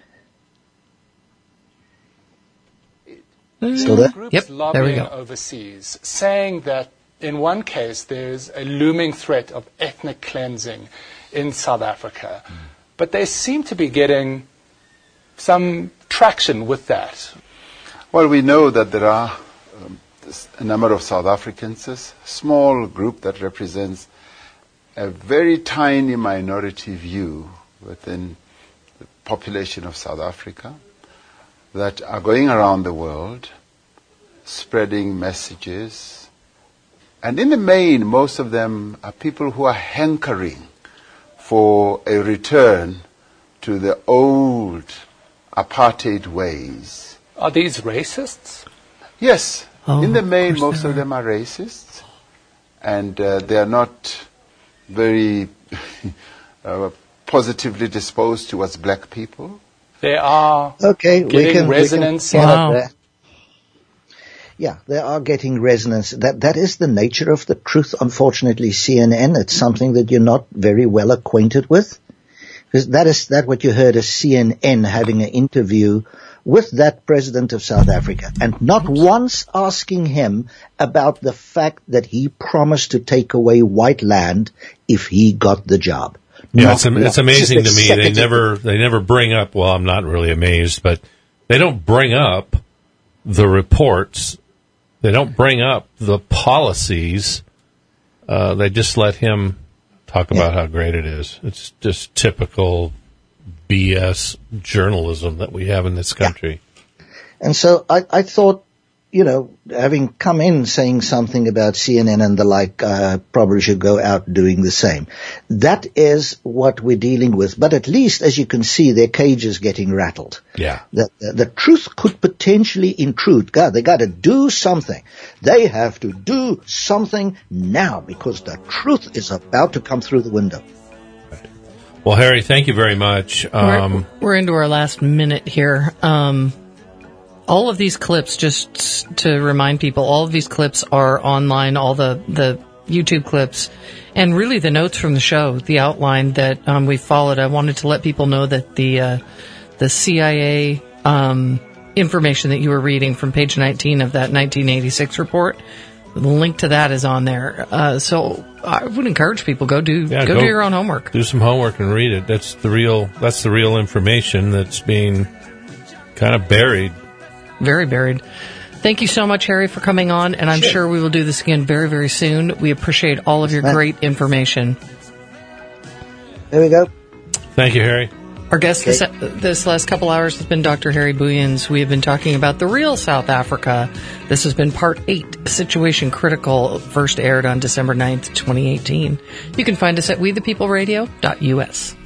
Still there? Groups Yep, there we lobbying go. overseas, saying that in one case there's a looming threat of ethnic cleansing in South Africa. But they seem to be getting some traction with that. Well, we know that there are a number of South Africans, a small group that represents a very tiny minority view within population of South Africa that are going around the world spreading messages. And in the main, most of them are people who are hankering for a return to the old apartheid ways. Are these racists? Yes. In the main, course most they of them are racist. And they are not very positively disposed towards black people. They are getting resonance. Yeah, they are getting resonance. That is the nature of the truth, unfortunately, CNN. It's something that you're not very well acquainted with. Because that what you heard is CNN having an interview with that president of South Africa, and not once asking him about the fact that he promised to take away white land if he got the job. Yeah, it's amazing to me. They never bring up. Well, I'm not really amazed, but they don't bring up the reports. They don't bring up the policies. They just let him talk about how great it is. It's just typical BS journalism that we have in this country. And so I thought, having come in saying something about CNN and the like, probably should go out doing the same. That is what we're dealing with. But at least, as you can see, their cage is getting rattled. Yeah. The truth could potentially intrude. God, they got to do something. They have to do something now because the truth is about to come through the window. Well, Harry, thank you very much. We're into our last minute here. All of these clips, just to remind people, all of these clips are online, all the YouTube clips, and really the notes from the show, the outline that we followed. I wanted to let people know that the CIA information that you were reading from page 19 of that 1986 report, the link to that is on there. So I would encourage people, go do your own homework. Do some homework and read it. That's the real information that's being kind of buried. Very buried. Thank you so much, Harry, for coming on, and I'm sure we will do this again very, very soon. We appreciate all of your great information. There we go. Thank you, Harry. Our guest this last couple hours has been Dr. Harry Booyens. We have been talking about the real South Africa. This has been Part 8, Situation Critical, first aired on December 9th, 2018. You can find us at wethepeopleradio.us.